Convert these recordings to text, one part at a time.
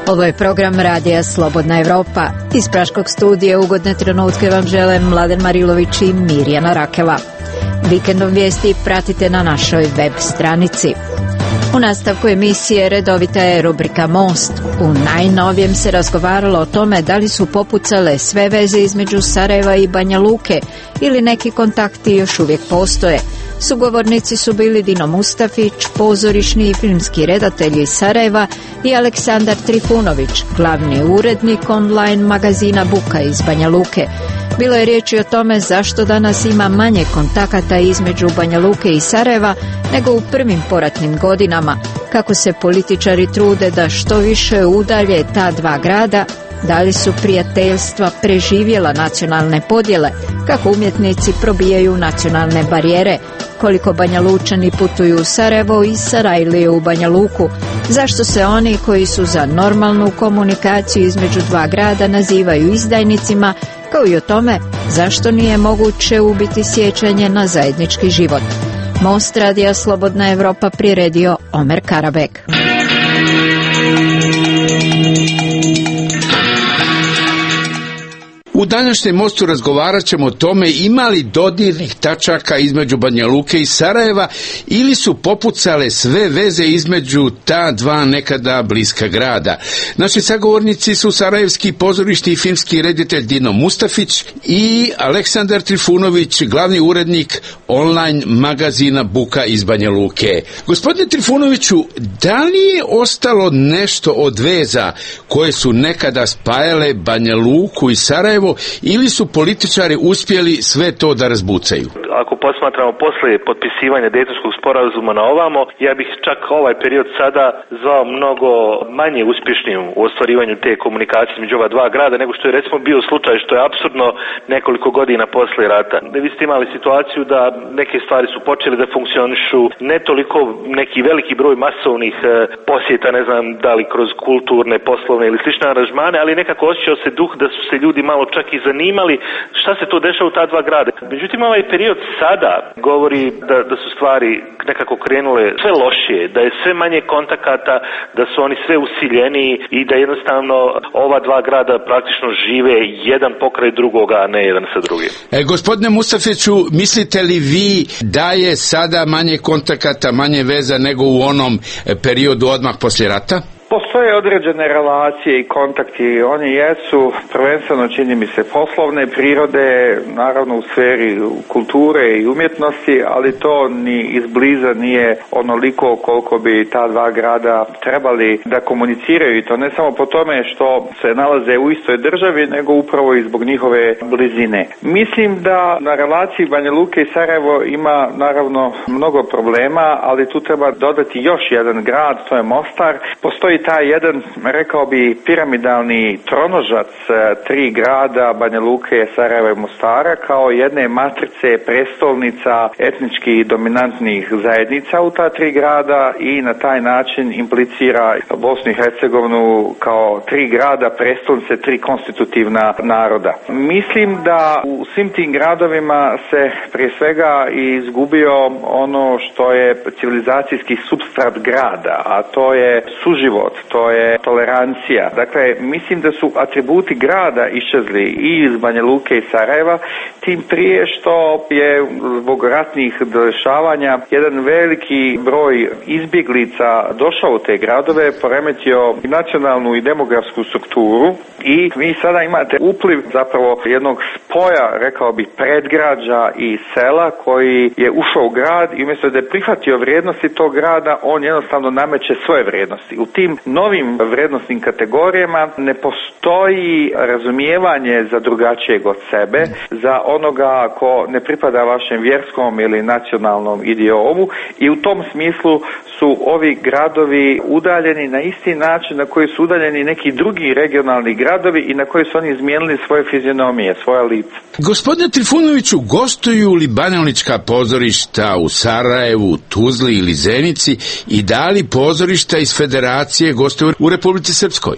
Ovo je program Radija Slobodna Evropa. Iz Praškog studija ugodne trenutke vam žele Mladen Marilović i Mirjana Rakela. Vikendom vijesti pratite na našoj web stranici. U nastavku emisije redovita je rubrika Most. U najnovijem se razgovaralo o tome da li su popucale sve veze između Sarajeva i Banja Luke ili neki kontakti još uvijek postoje. Sugovornici su bili Dino Mustafić, pozorišni i filmski redatelj iz Sarajeva i Aleksandar Trifunović, glavni urednik online magazina Buka iz Banja Luke. Bilo je riječi o tome zašto danas ima manje kontakata između Banja Luke i Sarajeva nego u prvim poratnim godinama, kako se političari trude da što više udalje ta dva grada, da li su prijateljstva preživjela nacionalne podjele, kako umjetnici probijaju nacionalne barijere, koliko Banja Lučani putuju u Sarajevo i Sarajlije u Banja Luku, zašto se oni koji su za normalnu komunikaciju između dva grada nazivaju izdajnicima, kao i o tome zašto nije moguće ubiti sjećanje na zajednički život. Most Radija Slobodna Evropa priredio Omer Karabek. U današnjem Mostu razgovarat ćemo o tome ima li dodirnih tačaka između Banja Luke i Sarajeva ili su popucale sve veze između ta dva nekada bliska grada. Naši sagovornici su sarajevski pozorišni i filmski reditelj Dino Mustafić i Aleksandar Trifunović, glavni urednik online magazina Buka iz Banja Luke. Gospodine Trifunoviću, da li je ostalo nešto od veza koje su nekada spajale Banja Luku i Sarajevo ili su političari uspjeli sve to da razbucaju? Ako posmatramo poslije potpisivanja Dejtonskog sporazuma na ovamo, ja bih čak ovaj period sada zvao mnogo manje uspješnim u ostvarivanju te komunikacije među ova dva grada nego što je recimo bio slučaj, što je apsurdno nekoliko godina poslije rata. Vi ste imali situaciju da neke stvari su počele da funkcionišu, ne toliko neki veliki broj masovnih posjeta, ne znam da li kroz kulturne, poslovne ili slične aranžmane, ali nekako osjećao se duh da su se ljudi malo čak i zanimali šta se to dešava u ta dva grada. Međutim, ovaj period sada govori da su stvari nekako krenule sve lošije, da je sve manje kontakata, da su oni sve usiljeniji i da jednostavno ova dva grada praktično žive jedan pokraj drugoga, a ne jedan sa drugim. Gospodine Mustafiću, mislite li vi da je sada manje kontakata, manje veza nego u onom periodu odmah poslije rata? Postoje određene relacije i kontakti, oni jesu prvenstveno, čini mi se, poslovne prirode, naravno u sferi kulture i umjetnosti, ali to ni izbliza nije onoliko koliko bi ta dva grada trebali da komuniciraju, i to ne samo po tome što se nalaze u istoj državi, nego upravo i zbog njihove blizine. Mislim da na relaciji Banja Luke i Sarajevo ima naravno mnogo problema, ali tu treba dodati još jedan grad, to je Mostar. Postoji taj jedan, rekao bi, piramidalni tronožac tri grada, Banja Luke, Sarajeva i Mostara, kao jedne matrice prestolnica etnički dominantnih zajednica u ta tri grada, i na taj način implicira Bosnu i Hercegovinu kao tri grada, prestolnice, tri konstitutivna naroda. Mislim da u svim tim gradovima se prije svega izgubio ono što je civilizacijski supstrat grada, a to je suživot, to je tolerancija. Dakle, mislim da su atributi grada iščezli i iz Banja Luke i Sarajeva, tim prije što je zbog ratnih dešavanja jedan veliki broj izbjeglica došao u te gradove, poremetio nacionalnu i demografsku strukturu, i vi sada imate upliv zapravo jednog spoja, rekao bih, predgrađa i sela koji je ušao u grad, i umjesto da je prihvatio vrijednosti tog grada, on jednostavno nameće svoje vrijednosti. U tim novim vrijednosnim kategorijama ne postoji razumijevanje za drugačijeg od sebe, za onoga ko ne pripada vašem vjerskom ili nacionalnom idiomu, i u tom smislu su ovi gradovi udaljeni na isti način na koji su udaljeni neki drugi regionalni gradovi i na koji su oni izmijenili svoje fizionomije, svoja lica. Gospodine Trifunoviću, gostuju li banjalučka pozorišta u Sarajevu, Tuzli ili Zenici, i da li pozorišta iz Federacije gostuju u Republici Srpskoj? Ono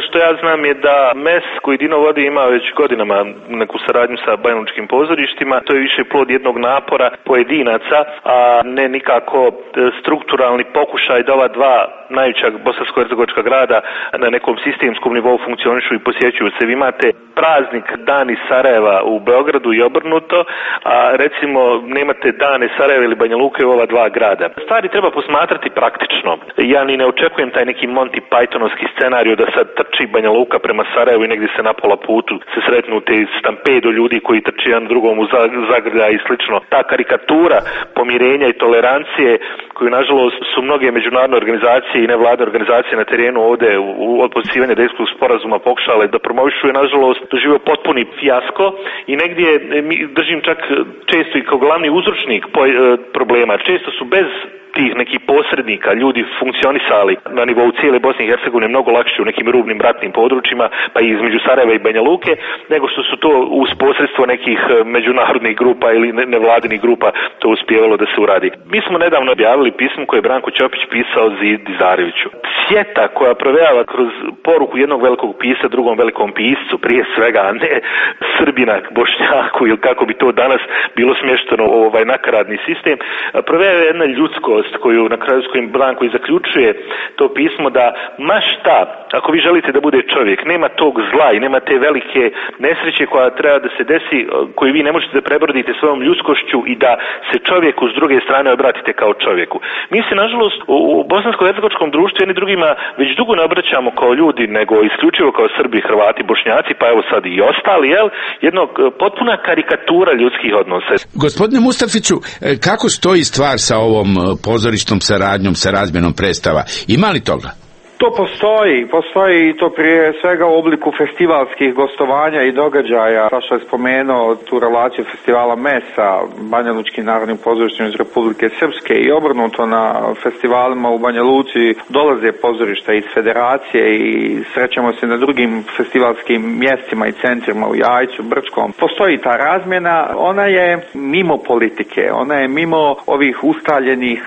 što ja znam je da MES koji Dino vodi ima već godinama neku saradnju sa banjalučkim pozorištima. To je više plod jednog napora pojedinaca, a ne nikako strukturalni pokušaj da ova dva najveća bosansko-hercegovačka grada na nekom sistemskom nivou funkcionišu i posjećuju se. Vi imate praznik Dani Sarajeva u Beogradu i obrnuto, a recimo nemate Dane Sarajeva ili Banja Luke u ova dva grada. Stvari treba posmatrati praktično. Ja ni ne očekujem taj neki Monty Pythonovski scenarij da sad trči Banja Luka prema Sarajevu i negdje se na pola putu se sretnu te stampedo ljudi koji trči jedan drugom u zagrlja i slično. Ta karikatura pomirenja i tolerancije koju nažalost su mnoge međunarodne organizacije i nevladne organizacije na terenu ovdje od potpisivanja Dejtonskog sporazuma pokušale da promovišu je nažalost doživio potpuni fijasko i negdje držim čak često i kao glavni uzročnik problema. Često su bez tih nekih posrednika ljudi funkcionisali na nivou cijele Bosne i Hercegovine mnogo lakše u nekim rubnim ratnim područjima, pa i između Sarajeva i Banja Luke, nego što su to uz posredstvo nekih međunarodnih grupa ili nevladinih grupa to uspjevalo da se uradi. Mi smo nedavno objavili pismo koje je Branko Ćopić pisao Zizareviću. Sjeta koja provejava kroz poruku jednog velikog pisa drugom velikom piscu, prije svega, a ne Srbina, Bošnjaku ili kako bi to danas bilo smješteno u ovaj nakaradni sistem, provejava jedna ljudskost koju na kraju s kojim Branko i zaključuje to pismo da ma šta, ako vi želite da bude čovjek, nema tog zla i nema te velike nesreće koja treba da se desi, koju vi ne možete da prebrodite svojom ljudskošću i da se čovjeku s druge strane obratite kao čovjeku. Mi se nažalost u bosansko-hercegovačkom društvu jedni drugima već dugo ne obraćamo kao ljudi, nego isključivo kao Srbi, Hrvati, Bošnjaci, pa evo sad i ostali, jednog potpuna karikatura ljudskih odnosa. Gospodine Mustafiću, kako stoji stvar sa ovom pozorišnom saradnjom, sa razmjenom predstava? Ima li toga? To postoji i to prije svega u obliku festivalskih gostovanja i događaja. Saša je spomenuo tu relaciju festivala MES sa Banjalučkim narodnim pozorištem iz Republike Srpske i obrnuto na festivalima u Banja Luci dolaze pozorišta iz federacije i srećemo se na drugim festivalskim mjestima i centrima u Jajcu, Brčkom. Postoji ta razmjena, ona je mimo politike, ona je mimo ovih ustaljenih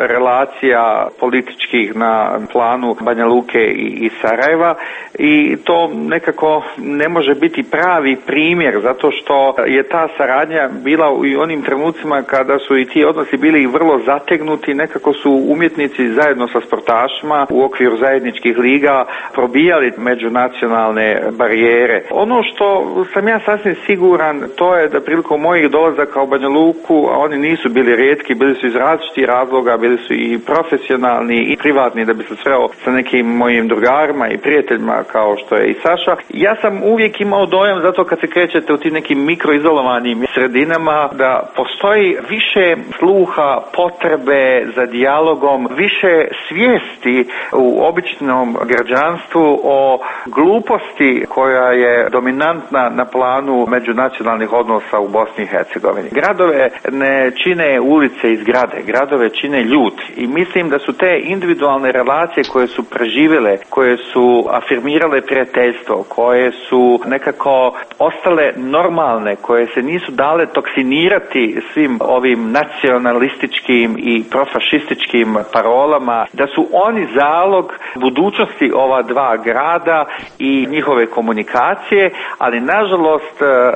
relacija političkih na planu Banja Luke i Sarajeva i to nekako ne može biti pravi primjer zato što je ta saradnja bila u onim trenucima kada su i ti odnosi bili vrlo zategnuti, nekako su umjetnici zajedno sa sportašima u okviru zajedničkih liga probijali međunacionalne barijere. Ono što sam ja sasvim siguran to je da prilikom mojih dolazaka u Banja Luku, a oni nisu bili rijetki, bili su iz različitih razloga, bili su i profesionalni i privatni da bi se sreo sa nekim mojim drugarima i prijateljima kao što je i Saša. Ja sam uvijek imao dojam, zato kad se krećete u tim nekim mikroizolovanim sredinama, da postoji više sluha, potrebe za dijalogom, više svijesti u običnom građanstvu o gluposti koja je dominantna na planu međunacionalnih odnosa u Bosni i Hercegovini. Gradove ne čine ulice i zgrade, gradove čine ljudi i mislim da su te individualne relacije koje su preživjele, koje su afirmirale prijateljstvo, koje su nekako ostale normalne, koje se nisu dale toksinirati svim ovim nacionalističkim i profašističkim parolama, da su oni zalog budućnosti ova dva grada i njihove komunikacije, ali nažalost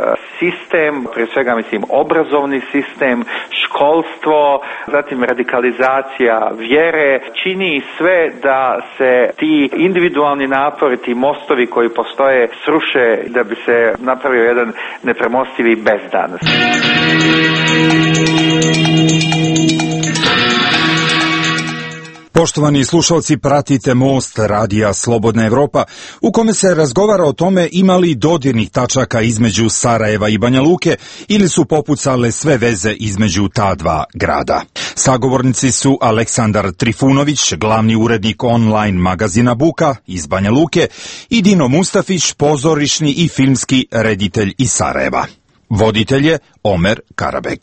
sistem, prije svega mislim obrazovni sistem, školstvo, zatim radikalizacija vjere, čini sve da se ti individualni napori, ti mostovi koji postoje sruše da bi se napravio jedan nepremostivi bezdan. Poštovani slušalci, pratite Most radija Slobodna Evropa, u kome se razgovara o tome ima li dodirnih tačaka između Sarajeva i Banja Luke ili su popucale sve veze između ta dva grada. Sagovornici su Aleksandar Trifunović, glavni urednik online magazina Buka iz Banja Luke i Dino Mustafić, pozorišni i filmski reditelj iz Sarajeva. Voditelj je Omer Karabek.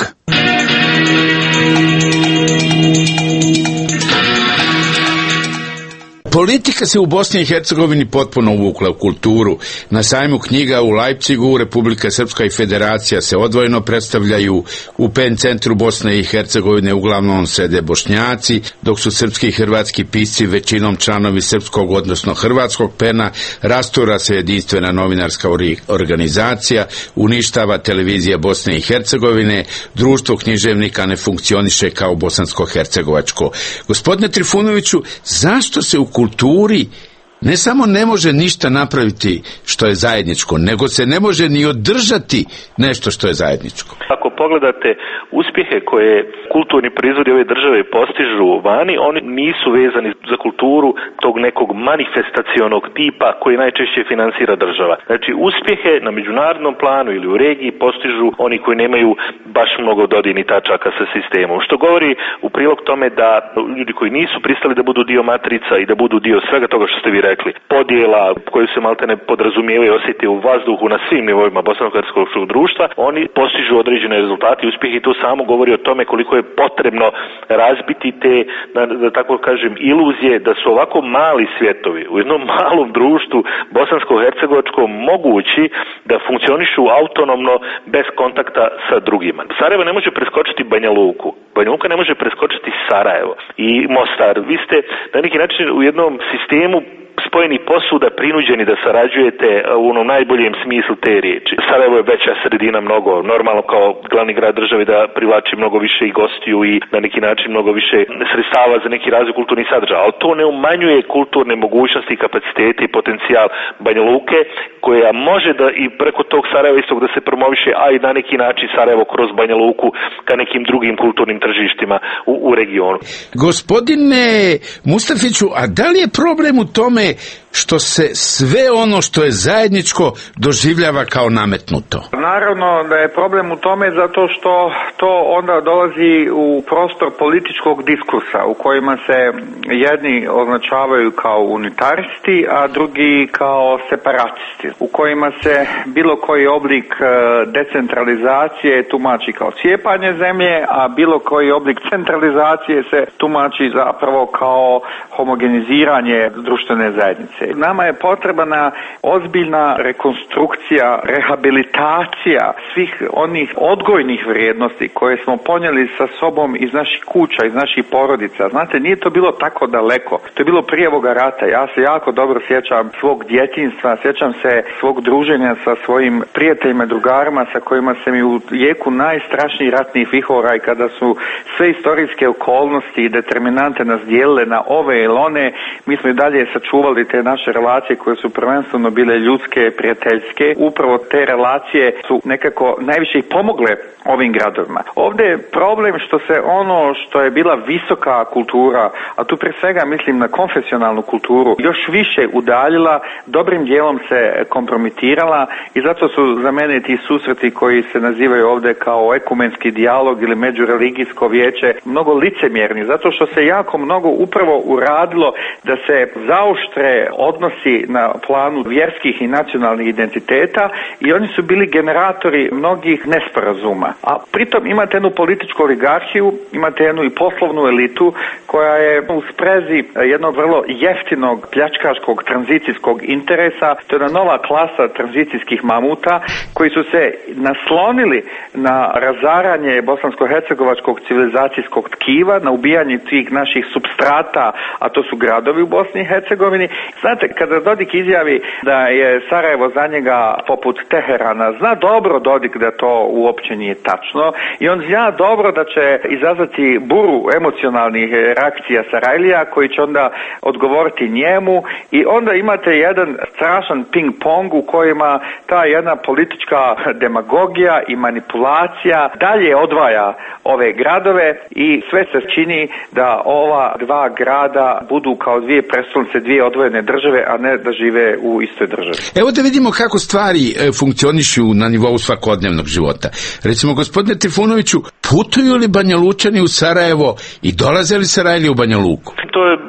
Politika se u Bosni i Hercegovini potpuno uvukla u kulturu. Na sajmu knjiga u Leipzigu Republika Srpska i Federacija se odvojeno predstavljaju. U PEN centru Bosne i Hercegovine uglavnom sede Bošnjaci, dok su srpski i hrvatski pisci većinom članovi srpskog, odnosno hrvatskog PEN-a. Rastura se jedinstvena novinarska organizacija, uništava televizija Bosne i Hercegovine, društvo književnika ne funkcioniše kao bosansko-hercegovačko. Gospodine Trifunoviću, zašto se u kulturi ne samo ne može ništa napraviti što je zajedničko, nego se ne može ni održati nešto što je zajedničko? Ako pogledate uspjehe koje kulturni proizvodi ove države postižu vani, oni nisu vezani za kulturu tog nekog manifestacionog tipa koji najčešće finansira država. Znači, uspjehe na međunarodnom planu ili u regiji postižu oni koji nemaju baš mnogo dodirnih tačaka sa sistemom. Što govori u prilog tome da ljudi koji nisu pristali da budu dio matrica i da budu dio svega toga što ste vi rekli, podjela koju se maltene podrazumijevaju osjeti u vazduhu na svim nivoima bosansko-hercegovačkog društva, oni postižu određene rezultate i uspjehe i to samo govori o tome koliko je potrebno razbiti te, da tako kažem, iluzije da su ovako mali svjetovi u jednom malom društvu bosansko-hercegovačkom mogući da funkcionišu autonomno bez kontakta sa drugima. Sarajevo ne može preskočiti Banja Luku. Banja Luka ne može preskočiti Sarajevo i Mostar. Vi ste na neki način u jednom sistemu spojeni posuda prinuđeni da sarađujete u onom najboljem smislu te riječi. Sarajevo je veća sredina, mnogo normalno kao glavni grad države da privlači mnogo više i gostiju i na neki način mnogo više sredstava za neki razvoj kulturnih sadržaja, ali to ne umanjuje kulturne mogućnosti, kapacitete i potencijal Banja Luke, koja može da i preko tog Sarajeva istog da se promoviše, a i na neki način Sarajevo kroz Banja Luku ka nekim drugim kulturnim tržištima u regionu. Gospodine Mustafiću, a da li je problem u tome što se sve ono što je zajedničko doživljava kao nametnuto? Naravno da je problem u tome zato što to onda dolazi u prostor političkog diskursa u kojima se jedni označavaju kao unitaristi, a drugi kao separatisti, u kojima se bilo koji oblik decentralizacije tumači kao cijepanje zemlje, a bilo koji oblik centralizacije se tumači zapravo kao homogeniziranje društvene zajednice. Nama je potrebna ozbiljna rekonstrukcija, rehabilitacija svih onih odgojnih vrijednosti koje smo ponijeli sa sobom iz naših kuća, iz naših porodica. Znate, nije to bilo tako daleko. To je bilo prije ovoga rata. Ja se jako dobro sjećam svog djetinjstva, sjećam se svog druženja sa svojim prijateljima, drugarima sa kojima se mi u jeku najstrašnijih ratnih vihora i kada su sve historijske okolnosti i determinante nas dijelile na ove ili one, mi smo i dalje sačuvali te naše relacije koje su prvenstveno bile ljudske, prijateljske. Upravo te relacije su nekako najviše i pomogle ovim gradovima. Ovdje je problem što se ono što je bila visoka kultura, a tu pre svega mislim na konfesionalnu kulturu, još više udaljila, dobrim dijelom se kompromitirala i zato su za mene ti susreti koji se nazivaju ovdje kao ekumenski dijalog ili međureligijsko vijeće mnogo licemjerni, zato što se jako mnogo upravo uradilo da se zaoštre odnosi na planu vjerskih i nacionalnih identiteta i oni su bili generatori mnogih nesporazuma. A pritom imate jednu političku oligarhiju, imate jednu i poslovnu elitu koja je u sprezi jednog vrlo jeftinog pljačkaškog tranzicijskog interesa. To je jedna nova klasa tranzicijskih mamuta koji su se naslonili na razaranje bosansko-hercegovačkog civilizacijskog tkiva, na ubijanje tih naših supstrata, a to su gradovi u Bosni i Hercegovini. Znate, kada Dodik izjavi da je Sarajevo za njega poput Teherana, zna dobro Dodik da to uopće nije tačno i on zna dobro da će izazvati buru emocionalnih reakcija Sarajlija koji će onda odgovoriti njemu i onda imate jedan strašan ping-pong u kojima ta jedna politička demagogija i manipulacija dalje odvaja ove gradove i sve se čini da ova dva grada budu kao dvije prestolnice, dvije odvojene države, a ne da žive u istoj državi. Evo da vidimo kako stvari funkcionišu na nivou svakodnevnog života. Recimo, gospodine Trifunoviću, putuju li Banja Lučani u Sarajevo i dolaze li Sarajli u Banja Luku? To je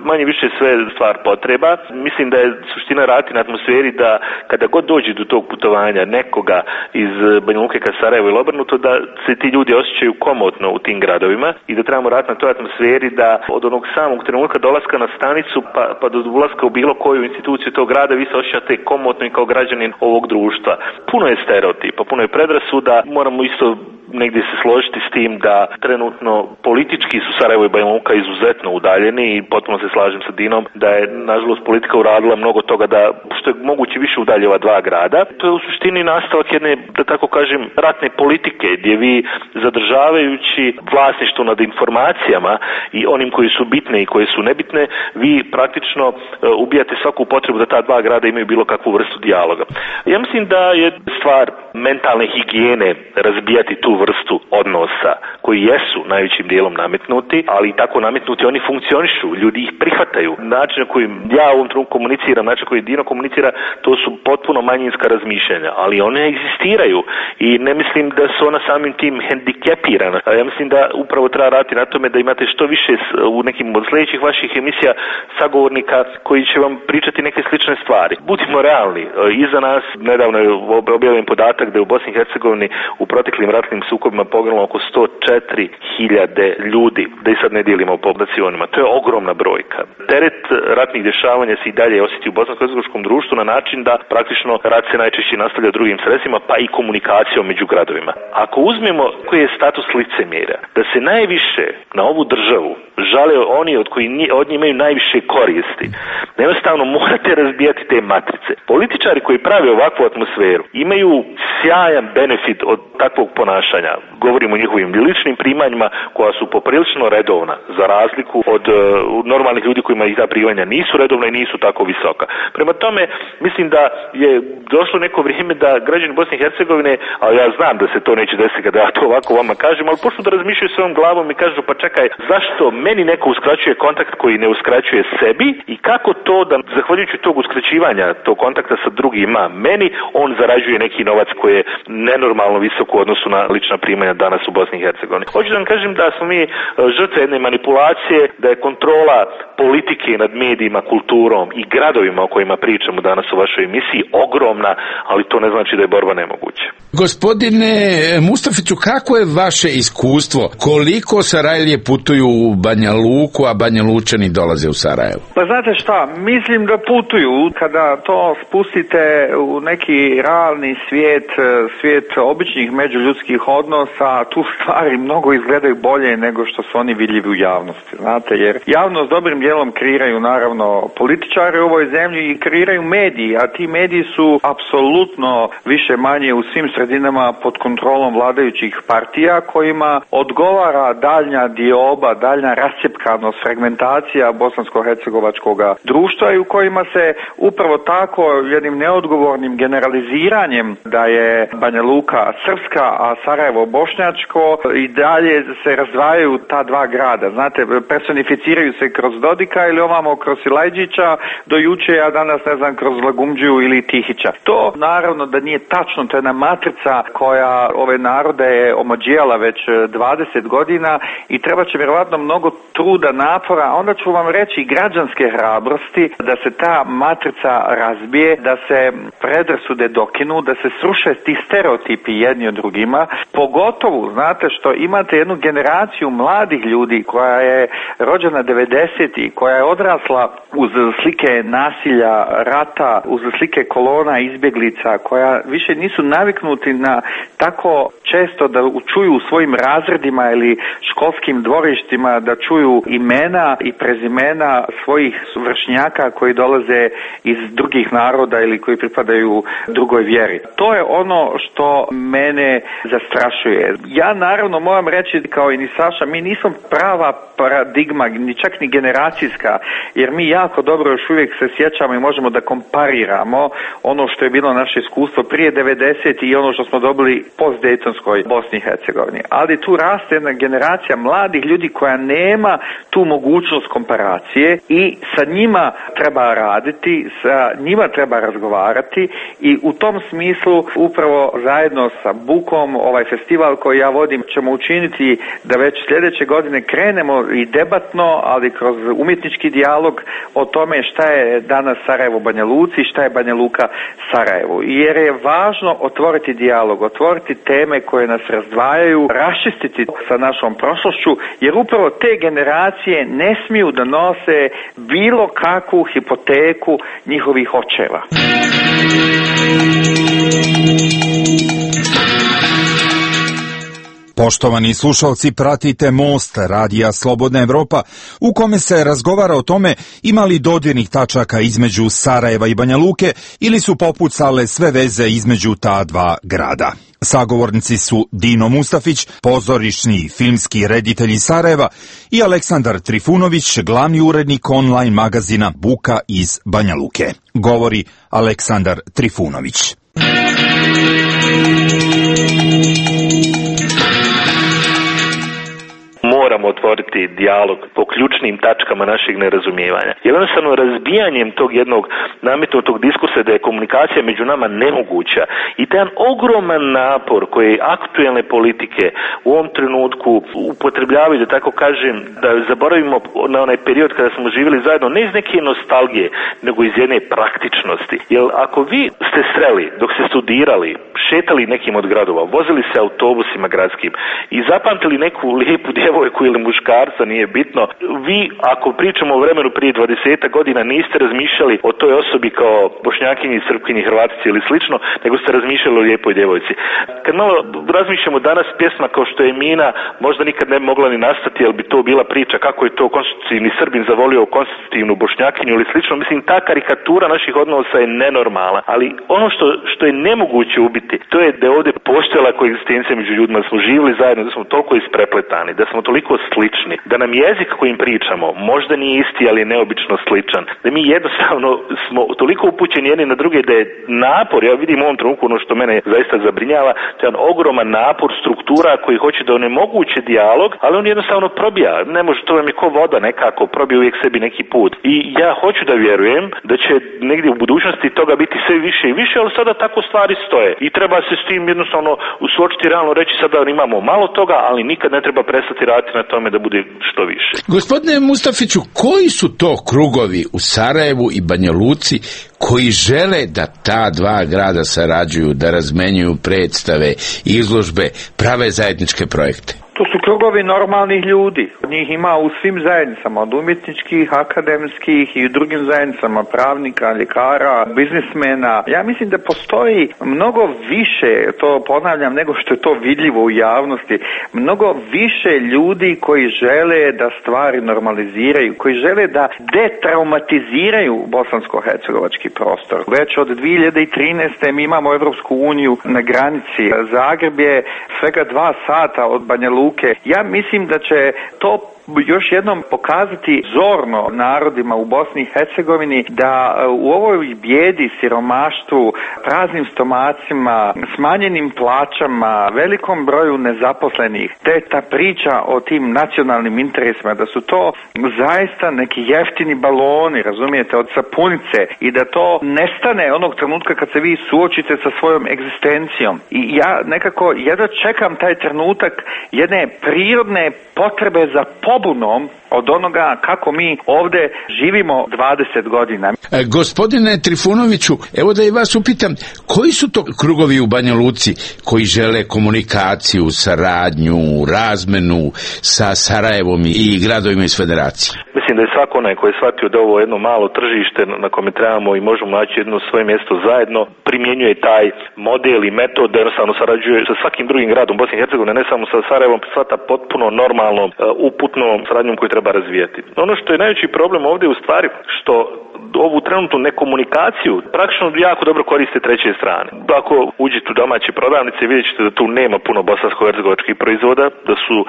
manje više sve stvar potreba. Mislim da je suština raditi na atmosferi da kada god dođe do tog putovanja nekoga iz Banja Luke ka Sarajevo ili obrnuto, da se ti ljudi osjećaju komotno u tim gradovima i da trebamo raditi na toj atmosferi da od onog samog trenutka dolaska na stanicu pa do ulaska u bilo koju instituciju tog grada vi se osjećate komotno i kao građanin ovog društva. Puno je stereotipa, puno je predrasuda, moramo isto negdje se složiti s tim da trenutno politički su Sarajevo i Banja Luka izuzetno udaljeni i potpuno se slažem sa Dinom da je nažalost politika uradila mnogo toga da što je moguće više udalje ova dva grada. To je u suštini nastavak jedne, da tako kažem, ratne politike gdje vi zadržavajući vlasništvo nad informacijama i onim koji su bitne i koje su nebitne, vi praktično ubijate svaku potrebu da ta dva grada imaju bilo kakvu vrstu dijaloga. Ja mislim da je stvar mentalne higijene razbijati tu vrstu odnosa koji jesu najvećim dijelom nametnuti, ali i tako nametnuti oni funkcionišu, ljudi ih prihvataju. Način na koji ja u ovom trenutku komuniciram, način na koji Dino komunicira, to su potpuno manjinska razmišljanja, ali one egzistiraju i ne mislim da su ona samim tim hendikepirana. Ja mislim da upravo treba raditi na tome da imate što više u nekim od sljedećih vaših emisija sagovornika koji će vam pričati neke slične stvari. Budimo realni, iza nas nedavno je objavljen podatak da je u Bosni i Hercegovini u proteklim ratnim sukobima poginulo oko 104.000 ljudi, da i sad ne dijelimo po nacionima. To je ogromna brojka. Teret ratnih dešavanja se i dalje osjeti u bosansko-hercegovačkom društvu na način da praktično rat se najčešće nastavlja drugim sredstvima, pa i komunikacijom među gradovima. Ako uzmemo koji je status licemjerja, da se najviše na ovu državu žale oni od nje imaju najviše koristi, jednostavno morate razbijati te matrice. Političari koji prave ovakvu atmosferu imaju sjajan benefit od takvog ponašanja. Govorimo o njihovim ličnim primanjima koja su poprilično redovna, za razliku od normalnih ljudi kojima ih ta primanja nisu redovna i nisu tako visoka. Prema tome, mislim da je došlo neko vrijeme da građani Bosne i Hercegovine, a ja znam da se to neće desiti kada ja to ovako vama kažem, ali počnu da razmišljaju svojom glavom i kažu pa čekaj, zašto meni neko uskraćuje kontakt koji ne uskraćuje sebi i kako to da zahvaljujući tog uskraćivanja tog kontakta sa drugima meni, on zarađuje neki novac koji je nenormalno visok u odnosu na lična primanja danas u Bosni i Hercegovini. Hoću da vam kažem da smo mi žrtve jedne manipulacije, da je kontrola politike nad medijima, kulturom i gradovima o kojima pričamo danas u vašoj emisiji ogromna, ali to ne znači da je borba nemoguća. Gospodine Mustafiću, kako je vaše iskustvo? Koliko Sarajlije putuju u Banja Luku, a Banja Lučani dolaze u Sarajevo? Pa znate šta, mislim da putuju. Kada to spustite u neki realni svijet običnih međuljudskih odnosa, tu stvari mnogo izgledaju bolje nego što su oni vidljivi u javnosti. Znate, jer javnost dobrim dijelom kreiraju naravno političari u ovoj zemlji i kreiraju mediji, a ti mediji su apsolutno više manje u svim sredinama pod kontrolom vladajućih partija kojima odgovara daljnja dioba, daljnja rascjepkanost, fragmentacija bosansko-hercegovačkog društva i u kojima se upravo tako jednim neodgovornim generaliziranjem da je Banja Luka srpska, a Sarajevo bošnjačko i dalje se razdvajaju ta dva grada. Znate, personificiraju se kroz Dodika ili ovamo kroz Silajđića do juče, a danas ne znam kroz Lagumđiju ili Tihića. To naravno da nije tačno, to je jedna matrica koja ove narode je omađijala već 20 godina i treba će vjerovatno mnogo truda, napora, onda ću vam reći građanske hrabrosti da se ta matrica razbije, da se predrasude dokinu, da se sruše ti stereotipi jedni od drugima, pogotovo znate što imate jednu generaciju mladih ljudi koja je rođena 90-ih, koja je odrasla uz slike nasilja, rata, uz slike kolona izbjeglica, koja više nisu naviknuti na tako često da čuju u svojim razredima ili školskim dvorištima da čuju imena i prezimena svojih vršnjaka koji dolaze iz drugih naroda ili koji pripadaju drugoj vjeri. To je ono što mene zastrašuje. Ja naravno moram reći kao i ni Saša, mi nismo prava paradigma, ni čak ni generacijska, jer mi jako dobro još uvijek se sjećamo i možemo da kompariramo ono što je bilo naše iskustvo prije 90 i ono što smo dobili post-Dejtonskoj Bosni i Hercegovini. Ali tu raste jedna generacija mladih ljudi koja nema tu mogućnost komparacije i sa njima treba raditi, sa njima treba razgovarati i u tom smislu upravo upravo zajedno sa Bukom ovaj festival koji ja vodim ćemo učiniti da već sljedeće godine krenemo i debatno, ali kroz umjetnički dijalog o tome šta je danas Sarajevo Banja Luci, šta je Banja Luka Sarajevo. Jer je važno otvoriti dijalog, otvoriti teme koje nas razdvajaju, raščistiti sa našom prošlošću, jer upravo te generacije ne smiju da nose bilo kakvu hipoteku njihovih očeva. Poštovani slušalci, pratite Most radija Slobodna Evropa, u kome se razgovara o tome ima li dodirnih tačaka između Sarajeva i Banja Luke ili su popucale sve veze između ta dva grada. Sagovornici su Dino Mustafić, pozorišni i filmski reditelj iz Sarajeva, i Aleksandar Trifunović, glavni urednik online magazina Buka iz Banja Luke. Govori Aleksandar Trifunović. Moramo otvoriti dijalog po ključnim tačkama našeg nerazumijevanja. Jer jednostavno razbijanjem tog jednog nametnutog diskursa da je komunikacija među nama nemoguća i taj ogroman napor koji aktuelne politike u ovom trenutku upotrebljavaju, da tako kažem, da zaboravimo na onaj period kada smo živjeli zajedno, ne iz neke nostalgije, nego iz jedne praktičnosti. Jer ako vi ste sreli dok ste studirali, šetali nekim od gradova, vozili se autobusima gradskim i zapamtili neku lijepu djevojku ili muškarca, nije bitno, vi ako pričamo o vremenu prije 20 godina niste razmišljali o toj osobi kao Bošnjakinji, Srpkinji, Hrvatici ili slično, nego ste razmišljali o lijepoj djevojci. Kad malo razmišljamo danas, pjesma kao što je Mina možda nikad ne bi mogla ni nastati, jer bi to bila priča kako je to konstitutivni Srbin zavolio konstitutivnu Bošnjakinju ili slično. Mislim, ta karikatura naših odnosa je nenormalna, ali ono što je nemoguće ubiti, to je da je ovdje postojala koegzistencija među ljudima, da smo živjeli zajedno, da smo toliko isprepletani, da smo toliko slični, da nam jezik kojim pričamo možda nije isti, ali je neobično sličan, da mi jednostavno smo toliko upućeni jedni na druge da je napor, ja vidim u ovom trenutku ono što mene zaista zabrinjava, to je jedan ogroman napor struktura koji hoće da onemoguće dijalog, ali on jednostavno probija, ne može, to vam je ko voda nekako, probija uvijek sebi neki put. I ja hoću da vjerujem da će negdje u budućnosti toga biti sve više i više, ali sada tako stvari stoje i treba se s tim jednostavno suočiti, realno reći sada imamo malo toga, ali nikad ne treba prestati raditi na tome da bude što više. Gospodine Mustafiću, koji su to krugovi u Sarajevu i Banja Luci koji žele da ta dva grada sarađuju, da razmenjuju predstave, izložbe, prave zajedničke projekte? To su krugovi normalnih ljudi. Njih ima u svim zajednicama, od umjetničkih, akademskih i u drugim zajednicama, pravnika, ljekara, biznismena. Ja mislim da postoji mnogo više, to ponavljam, nego što je to vidljivo u javnosti, mnogo više ljudi koji žele da stvari normaliziraju, koji žele da detraumatiziraju bosansko-hercegovački prostor. Već od 2013. mi imamo Evropsku uniju na granici. Zagreb je svega 2 sata od Banja Luke. Ja mislim da će to još jednom pokazati zorno narodima u Bosni i Hercegovini da u ovoj bijedi, siromaštvu, praznim stomacima, smanjenim plaćama, velikom broju nezaposlenih, te ta priča o tim nacionalnim interesima, da su to zaista neki jeftini baloni, razumijete, od sapunice, i da to nestane onog trenutka kad se vi suočite sa svojom egzistencijom. I ja nekako jedva čekam taj trenutak jedne prirodne potrebe za pobunom od onoga kako mi ovdje živimo 20 godina. Gospodine Trifunoviću, evo da i vas upitam, koji su to krugovi u Banja Luci koji žele komunikaciju, saradnju, razmenu sa Sarajevom i gradovima iz Federacije? Mislim da je svako onaj koji je shvatio da ovo jedno malo tržište na kome trebamo i možemo naći jedno svoje mjesto zajedno, primjenjuje taj model i metod da jednostavno sarađuje sa svakim drugim gradom Bosne i Hercegovine, ne samo sa Sarajevom, shvata potpuno normalnom, uputnom saradnjom koju treba razvijati. Ono što je najveći problem ovdje u stvari što ovu trenutnu nekomunikaciju praktično jako dobro koriste treće strane. Ako uđete u domaće prodavnice vidjet ćete da tu nema puno bosansko-hercegovačkih proizvoda, da su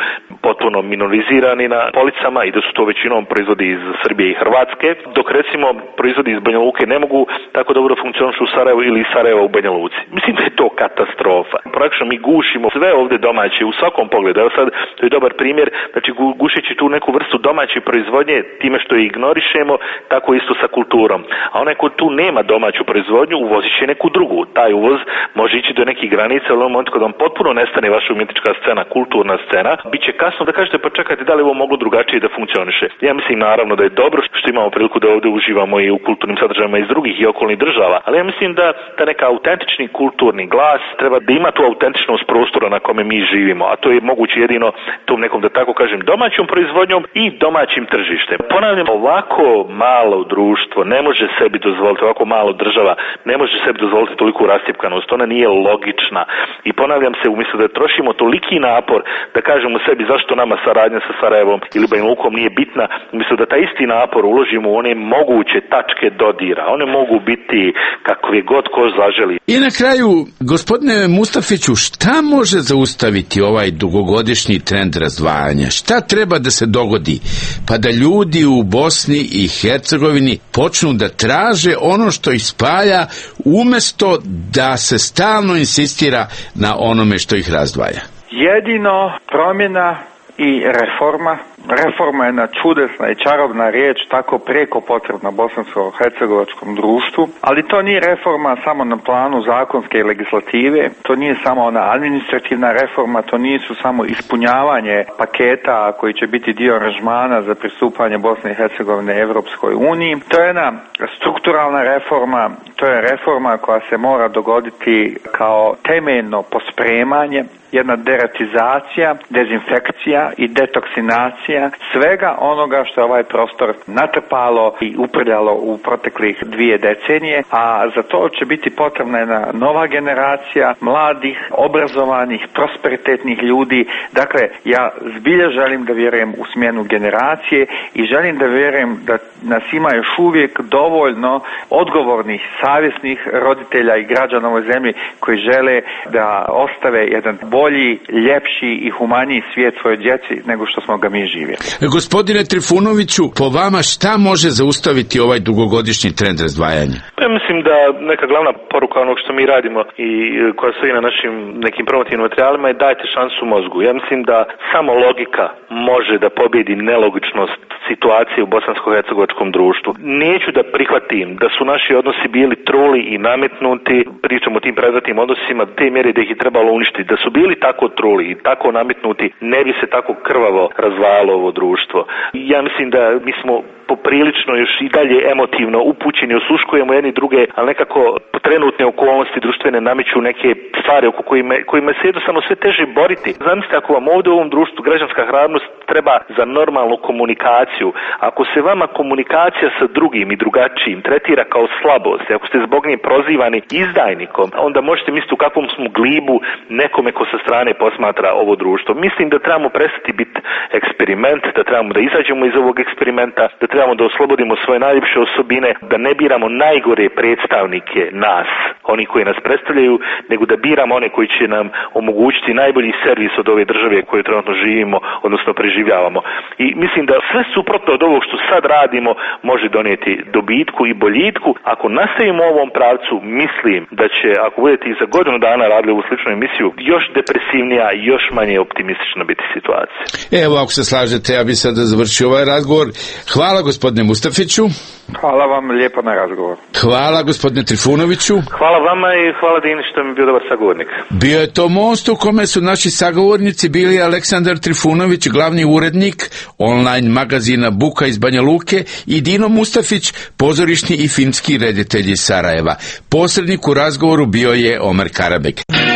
potpuno minorizirani na policama i da su to većinom proizvodi iz Srbije i Hrvatske, dok recimo proizvodi iz Banja Luke ne mogu tako dobro funkcionišu u Sarajevu ili iz Sarajeva u Banja Luci. Mislim da je to katastrofa. Praktično mi gušimo sve ovdje domaće u svakom pogledu. Evo sad, to je dobar primjer, znači gušeći tu neku vrstu domaće proizvodnje time što je ignorišemo, tako isto sa kulturom. A onaj ko tu nema domaću proizvodnju, uvozit će neku drugu. Taj uvoz može ići do nekih granica, ali u ovom momentu kad vam potpuno nestane vaša umjetnička scena, kulturna scena, bit će kasno da kažete pa čekajte da li ovo moglo drugačije da funkcioniše. Ja mislim naravno da je dobro što imamo priliku da ovdje uživamo i u kulturnim sadržajima iz drugih i okolnih država, ali ja mislim da neka autentični kulturni glas treba da ima tu autentičnost prostora na kome mi živimo, a to je moguće jedino tom nekom, da tako kažem, domaćom proizvodnjom i domaćim tržištem. Ponavljam, ovako malo društvo ne može sebi dozvoliti, ovako malo država ne može sebi dozvoliti toliku rascjepkanost, ona nije logična. I ponavljam se, umjesto da trošimo toliki napor da kažemo sebi zašto nama saradnja sa Sarajevom ili Banja Lukom nije bitna, umjesto da taj isti napor uložimo u one moguće tačke dodira, one mogu biti kakve god ko zaželi. I na kraju, gospodine Mustafiću, šta može zaustaviti ovaj dugogodišnji trend razdvajanja? Šta treba da se dogodi pa da ljudi u Bosni i Hercegovini počnu da traže ono što ih spaja, umjesto da se stalno insistira na onome što ih razdvaja? Jedino promjena i reforma je jedna čudesna i čarobna riječ, tako prijeko potrebna bosansko-hercegovačkom društvu, ali to nije reforma samo na planu zakonske legislative, to nije samo ona administrativna reforma, to nisu samo ispunjavanje paketa koji će biti dio aranžmana za pristupanje Bosne i Hercegovine Evropskoj uniji. To je jedna strukturalna reforma, to je reforma koja se mora dogoditi kao temeljno pospremanje, jedna deratizacija, dezinfekcija i detoksinacija svega onoga što je ovaj prostor natrpalo i uprljalo u proteklih 2 decenije, a za to će biti potrebna jedna nova generacija mladih, obrazovanih, prosperitetnih ljudi. Dakle, ja zbilja želim da vjerujem u smjenu generacije i želim da vjerujem da nas ima još uvijek dovoljno odgovornih, savjesnih roditelja i građana ove zemlje koji žele da ostave jedan bolji, ljepši i humaniji svijet svojoj djeci nego što smo ga mi živjeli. Gospodine Trifunoviću, po vama šta može zaustaviti ovaj dugogodišnji trend razdvajanja? Ja mislim da neka glavna poruka onog što mi radimo i koja stoji na našim nekim promotivnim materijalima je dajte šansu mozgu. Ja mislim da samo logika može da pobjedi nelogičnost situacije u bosansko-hercegovačkom društvu. Neću da prihvatim da su naši odnosi bili truli i nametnuti, pričamo o tim predratnim odnosima, te mjere da ih je trebalo uništiti. Da su bili tako truli i tako nametnuti, ne bi se tako krvavo razvajalo ovo društvo. Ja mislim da mi smo poprilično još i dalje emotivno upućeni, osluškujemo jedni druge, ali nekako trenutne okolnosti društvene nameću neke stvari oko kojima se jednostavno sve teže boriti. Zamislite, ako vam ovdje u ovom društvu građanska hrabrost treba za normalnu komunikaciju, ako se vama komunikacija sa drugim i drugačijim tretira kao slabost, ako ste zbog nje prozivani izdajnikom, onda možete misliti u kakvom smo glibu nekome ko sa strane posmatra ovo društvo. Mislim da trebamo prestati biti eksperiment, da trebamo da izađemo iz ovog eksperimenta, da trebamo da oslobodimo svoje najljepše osobine, da ne biramo najgore predstavnike nas, oni koji nas predstavljaju, nego da biramo one koji će nam omogućiti najbolji servis od ove države koju trenutno živimo, odnosno preživljavamo. I mislim da sve suprotno od ovog što sad radimo može donijeti dobitku i boljitku. Ako nastavimo u ovom pravcu, mislim da će, ako budete i za godinu dana radili ovu sličnu emisiju, još depresivnija i još manje optimistična biti situacija. Evo, ako se slažete, ja bih sada završio ovaj razgovor. Hvala gospodine Mustafiću. Hvala vam lijepo na razgovor. Hvala gospodine Trifunoviću. Hvala vama i hvala Dini što mi je bio dobar sagovornik. Bio je to most u kome su naši sagovornici bili Aleksandar Trifunović, glavni urednik online magazina Buka iz Banja Luke, i Dino Mustafić, pozorišni i filmski reditelj iz Sarajeva. Posrednik u razgovoru bio je Omer Karabek.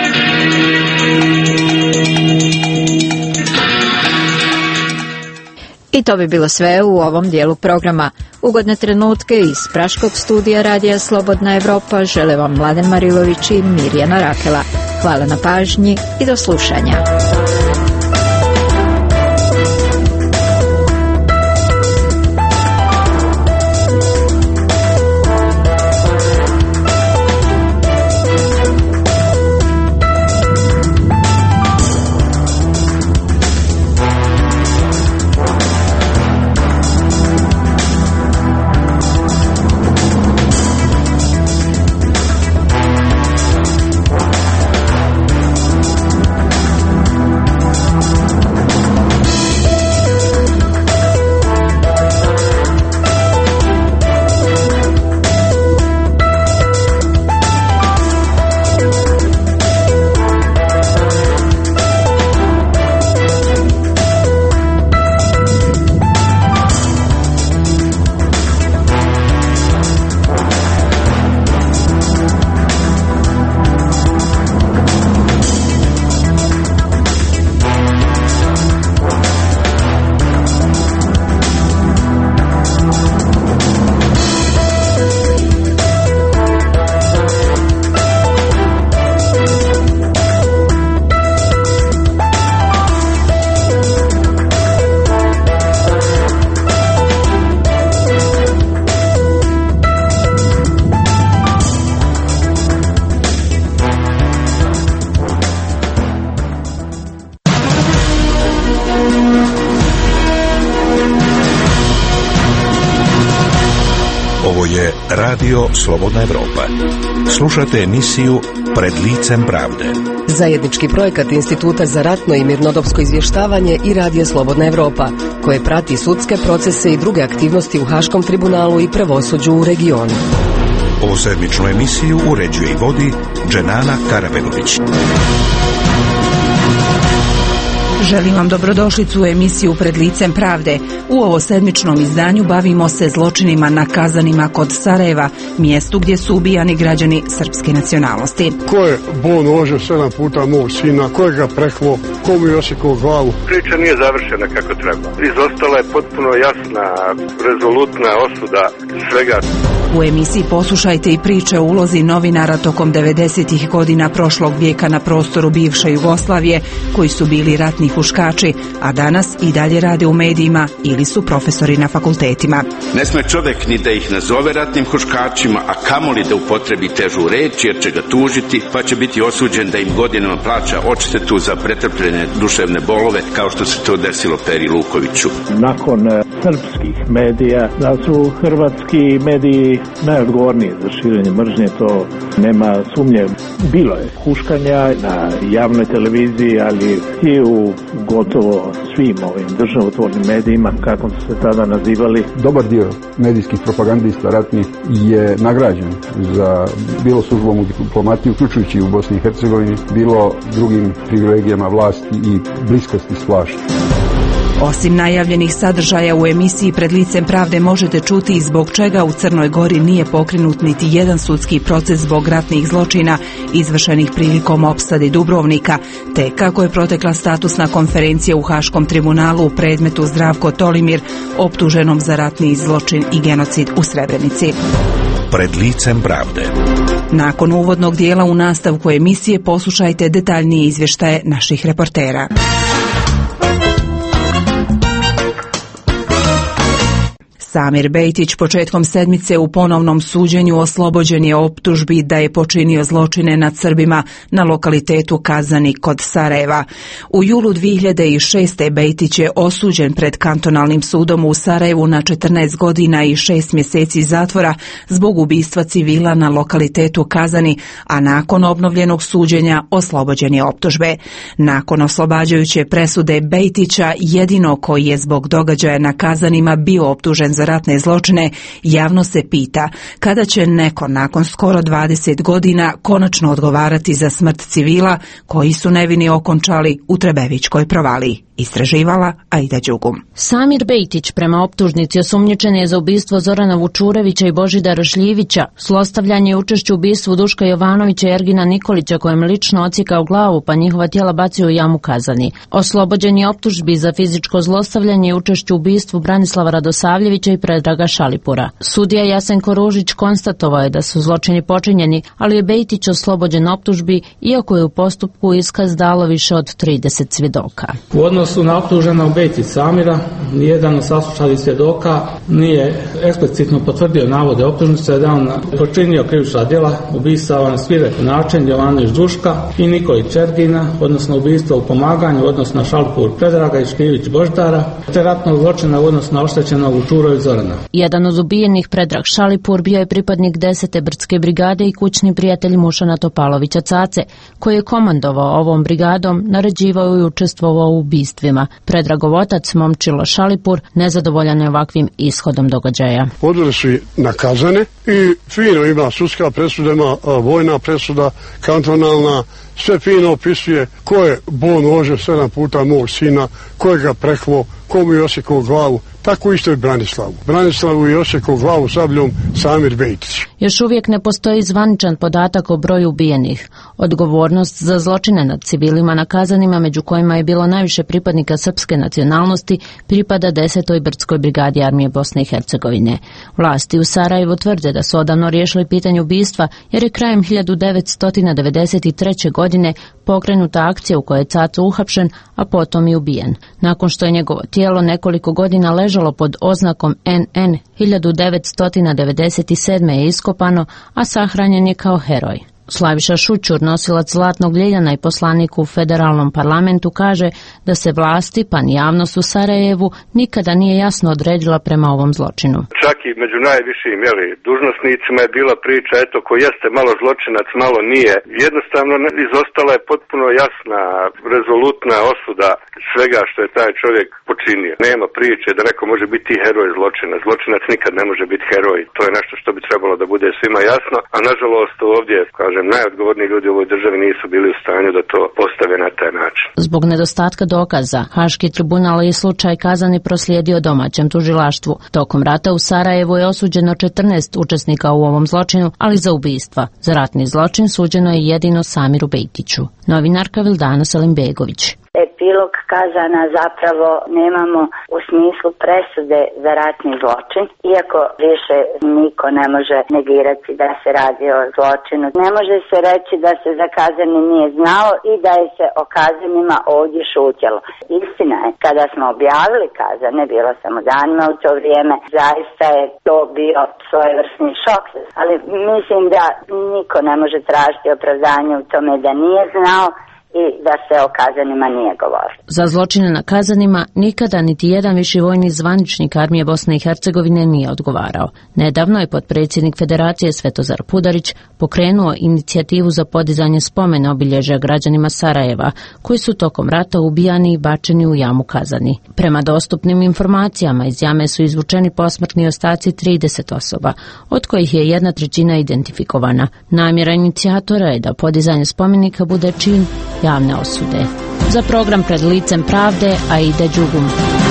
I to bi bilo sve u ovom dijelu programa. Ugodne trenutke iz praškog studija Radija Slobodna Evropa žele vam Mladen Marilović i Mirjana Rakela. Hvala na pažnji i do slušanja. Ovo je Radio Slobodna Evropa. Slušate emisiju Pred licem pravde. Zajednički projekat Instituta za ratno i mirnodopsko izvještavanje i Radija Slobodna Evropa, koje prati sudske procese i druge aktivnosti u Haškom tribunalu i pravosuđu u regionu. Ovu sedmičnu emisiju uređuje i vodi Dženana Karabegović. Želim vam dobrodošlicu u emisiju Pred licem pravde. U ovo sedmičnom izdanju bavimo se zločinima na Kazanima kod Sarajeva, mjestu gdje su ubijani građani srpske nacionalnosti. Ko je bon uložio 7 puta mog sina, ko je ga preklo, ko mu je osekao glavu? Priča nije završena kako treba. Izostala je potpuno jasna, rezolutna osuda svega. U emisiji poslušajte i priče o ulozi novinara tokom 90-ih godina prošlog vijeka na prostoru bivše Jugoslavije, koji su bili ratni huškači, a danas i dalje rade u medijima ili su profesori na fakultetima. Ne sme čovjek ni da ih nazove ratnim huškačima, a kamoli da upotrebi težu reč, jer će ga tužiti, pa će biti osuđen da im godinama plaća odštetu za pretrpljene duševne bolove, kao što se to desilo Peri Lukoviću. Nakon srpskih medija, da su hrvatski mediji najodgovorniji za širenje mržnje, to nema sumnje. Bilo je huškanja na javnoj televiziji, ali i u gotovo svim ovim državotvornim medijima, kako su se tada nazivali. Dobar dio medijskih propagandista ratnih je nagrađen za bilo službom u diplomatiji, uključujući u Bosni i Hercegovini, bilo drugim privilegijama vlasti i bliskosti s vlašću. Osim najavljenih sadržaja u emisiji Pred licem pravde možete čuti i zbog čega u Crnoj Gori nije pokrenut niti jedan sudski proces zbog ratnih zločina izvršenih prilikom opsade Dubrovnika, te kako je protekla statusna konferencija u Haškom tribunalu u predmetu Zdravko Tolimir, optuženom za ratni zločin i genocid u Srebrenici. Pred licem pravde. Nakon uvodnog dijela u nastavku emisije poslušajte detaljnije izvještaje naših reportera. Samir Bejtić početkom sedmice u ponovnom suđenju oslobođen je optužbi da je počinio zločine nad Srbima na lokalitetu Kazani kod Sarajeva. U julu 2006. Bejtić je osuđen pred kantonalnim sudom u Sarajevu na 14 godina i 6 mjeseci zatvora zbog ubistva civila na lokalitetu Kazani, a nakon obnovljenog suđenja oslobođen je optužbe. Nakon oslobađajuće presude Bejtića, jedino koji je zbog događaja na Kazanima bio optužen za ratne zločine, javno se pita kada će neko nakon skoro 20 godina konačno odgovarati za smrt civila koji su nevini okončali u Trebevićkoj provaliji. Istraživala Aida Đugum. Samir Bejtić prema optužnici osumnjičen je za ubistvo Zorana Vučurevića i Božidara Šljivića, zlostavljanje i učešće u ubistvu Duška Jovanovića i Ergina Nikolića, kojem lično odsjekao glavu pa njihova tijela bacio u jamu Kazani. Oslobođen je optužbi za fizičko zlostavljanje i učešće u ubistvu Branislava Radosavljevića i Predraga Šalipura. Sudija Jasenko Ružić konstatovao je da su zločini počinjeni, ali je Bejtić oslobođen optužbi, iako je u postupku iskaz dalo više od 30 svjedoka. U odnosu na optuženog Bejtić Samira, nijedan od saslušanih svjedoka nije eksplicitno potvrdio navode optužnice da on počinio krivična djela ubistava na svirep način Jovanović Duška i Nikolić Ergina, odnosno ubistva u pomaganju, odnosno Šalipur Predraga i Šljivić Božidara, te ratnog zločina odnosno oštećenog Vučurović Zorana. Jedan od ubijenih, Predrag Šalipur, bio je pripadnik 10. brdske brigade i kućni prijatelj Mušana Topalovića Cace, koji je komandovao ovom brigadom, naređivao i učestvovao u ubistvima. Predragov otac, Momčilo Šalipur, nezadovoljan je ovakvim ishodom događaja. Odveli su na Kazane i fino ima sudska presuda, ima vojna presuda, kantonalna, sve fino opisuje ko je bon uložio 7 puta mog sina, ko je ga preklo, ko mu je osekao glavu. Tako isto je Branislavu. Branislavu je osekao glavu sabljom Samir Bejtić. Još uvijek ne postoji zvaničan podatak o broju ubijenih. Odgovornost za zločine nad civilima na Kazanima, među kojima je bilo najviše pripadnika srpske nacionalnosti, pripada 10. brdskoj brigadi armije Bosne i Hercegovine. Vlasti u Sarajevu tvrde da su odavno riješili pitanje ubistva, jer je krajem 1993. godine pokrenuta akcija u kojoj je Caco uhapšen, a potom i ubijen. Nakon što je njegovo tijelo nekoliko godina ležalo pod oznakom NN, 1997. je iskopano, a sahranjen je kao heroj. Slaviša Šućur, nosilac Zlatnog ljeljana i poslanik u federalnom parlamentu, kaže da se vlasti pa ni javnost u Sarajevu nikada nije jasno odredila prema ovom zločinu. Čak i među najvišim dužnosnicima je bila priča, eto, ko jeste malo zločinac, malo nije. Jednostavno izostala je potpuno jasna, rezolutna osuda svega što je taj čovjek počinio. Nema priče da neko može biti heroj zločina. Zločinac nikad ne može biti heroj. To je nešto što bi trebalo da bude svima jasno, a nažalost ovdje, kažem, najodgovorniji ljudi u ovoj državi nisu bili u stanju da to postave na taj način. Zbog nedostatka dokaza, Haški tribunal je slučaj Kazani proslijedio domaćem tužilaštvu. Tokom rata u Sarajevu je osuđeno 14 učesnika u ovom zločinu, ali za ubistva. Za ratni zločin suđeno je jedino Samiru Bejtiću. Novinarka Vildana Salimbegović. Epilog Kazana zapravo nemamo u smislu presude za ratni zločin, iako više niko ne može negirati da se radi o zločinu. Ne može se reći da se za Kazani nije znalo i da je se o Kazanima ovdje šutjelo. Istina je, kada smo objavili Kazane, bilo samo danima u to vrijeme, zaista je to bio svojevrsni šok. Ali mislim da niko ne može tražiti opravdanje u tome da nije znao i da se o Kazanima nije govorilo. Za zločine na Kazanima nikada niti jedan viši vojni zvaničnik armije Bosne i Hercegovine nije odgovarao. Nedavno je potpredsjednik Federacije Svetozar Pudarić pokrenuo inicijativu za podizanje spomena obilježja građanima Sarajeva, koji su tokom rata ubijani i bačeni u jamu Kazani. Prema dostupnim informacijama, iz jame su izvučeni posmrtni ostaci 30 osoba, od kojih je 1/3 identifikovana. Namjera inicijatora je da podizanje spomenika bude čin javne osude. Za program Pred licem pravde, Aida Đugum.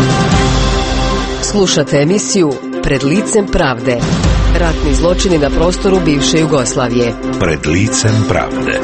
Slušate emisiju Pred licem pravde. Ratni zločini na prostoru bivše Jugoslavije. Pred licem pravde.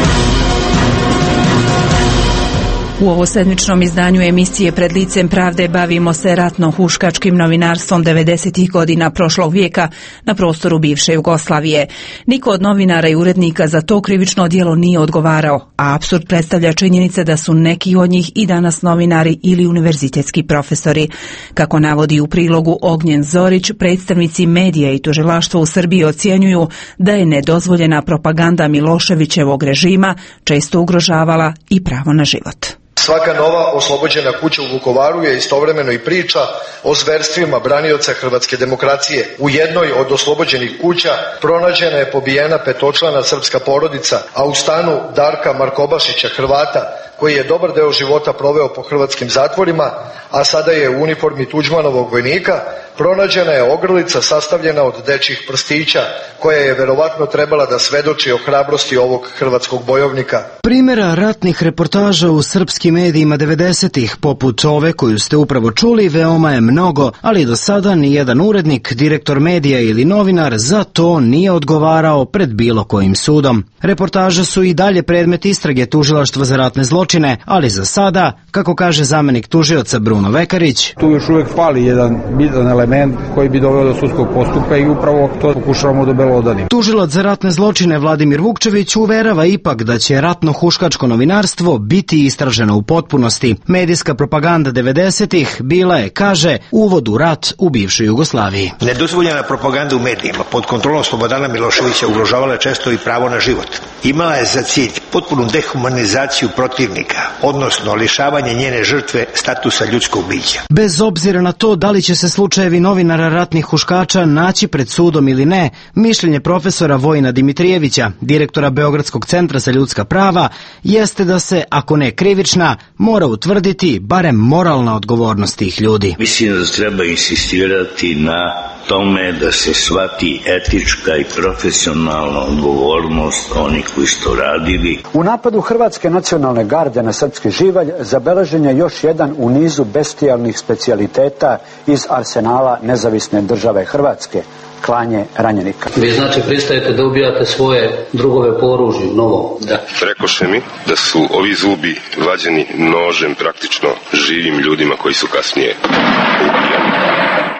U ovosedmičnom izdanju emisije Pred licem pravde bavimo se ratno-huškačkim novinarstvom 90. godina prošlog vijeka na prostoru bivše Jugoslavije. Niko od novinara i urednika za to krivično djelo nije odgovarao, a apsurd predstavlja činjenica da su neki od njih i danas novinari ili univerzitetski profesori. Kako navodi u prilogu Ognjen Zorić, predstavnici medija i tužilaštva u Srbiji ocjenjuju da je nedozvoljena propaganda Miloševićevog režima često ugrožavala i pravo na život. Svaka nova oslobođena kuća u Vukovaru je istovremeno i priča o zverstvima branioca hrvatske demokracije. U jednoj od oslobođenih kuća pronađena je pobijena petočlana srpska porodica, a u stanu Darka Markobašića, Hrvata, koji je dobar deo života proveo po hrvatskim zatvorima, a sada je u uniformi Tuđmanovog vojnika, pronađena je ogrlica sastavljena od dečjih prstića, koja je verovatno trebala da svedoči o hrabrosti ovog hrvatskog bojovnika. Primjera ratnih reportaža u srpskim medijima 90-ih, poput ove koju ste upravo čuli, veoma je mnogo, ali do sada ni jedan urednik, direktor medija ili novinar za to nije odgovarao pred bilo kojim sudom. Reportaže su i dalje predmet istrage tužilaštva za ratne zločine, ali za sada, kako kaže zamenik tužioca Bruno Vekarić, tu još uvijek fali jedan bitan element koji bi doveo do sudskog postupka i upravo to pokušavamo da belodanimo. Tužilac za ratne zločine Vladimir Vukčević uverava ipak da će ratno-huškačko novinarstvo biti istraženo u potpunosti. Medijska propaganda 90-ih bila je, kaže, uvod u rat u bivšoj Jugoslaviji. Nedozvoljena propaganda u medijima pod kontrolom Slobodana Miloševića ugrožavala je često i pravo na život. Imala je za cilj potpunu dehumanizaciju protivnika, odnosno lišavanje njene žrtve statusa ljudskog bića. Bez obzira na to da li će se slučajevi novinara ratnih huškača naći pred sudom ili ne, mišljenje profesora Vojina Dimitrijevića, direktora Beogradskog centra za ljudska prava, jeste da se, ako ne krivična, mora utvrditi barem moralna odgovornost tih ljudi. Mislim da treba insistirati na tome da se shvati etička i profesionalna odgovornost onih koji su to radili. U napadu Hrvatske nacionalne garde na srpski živalj zabeležen je još jedan u nizu bestijalnih specijaliteta iz arsenala Nezavisne države Hrvatske, klanje ranjenika. Vi znači pristajete da ubijate svoje drugove po oružju, novom? Da. Rekoše mi da su ovi zubi vađeni nožem praktično živim ljudima koji su kasnije ubijani.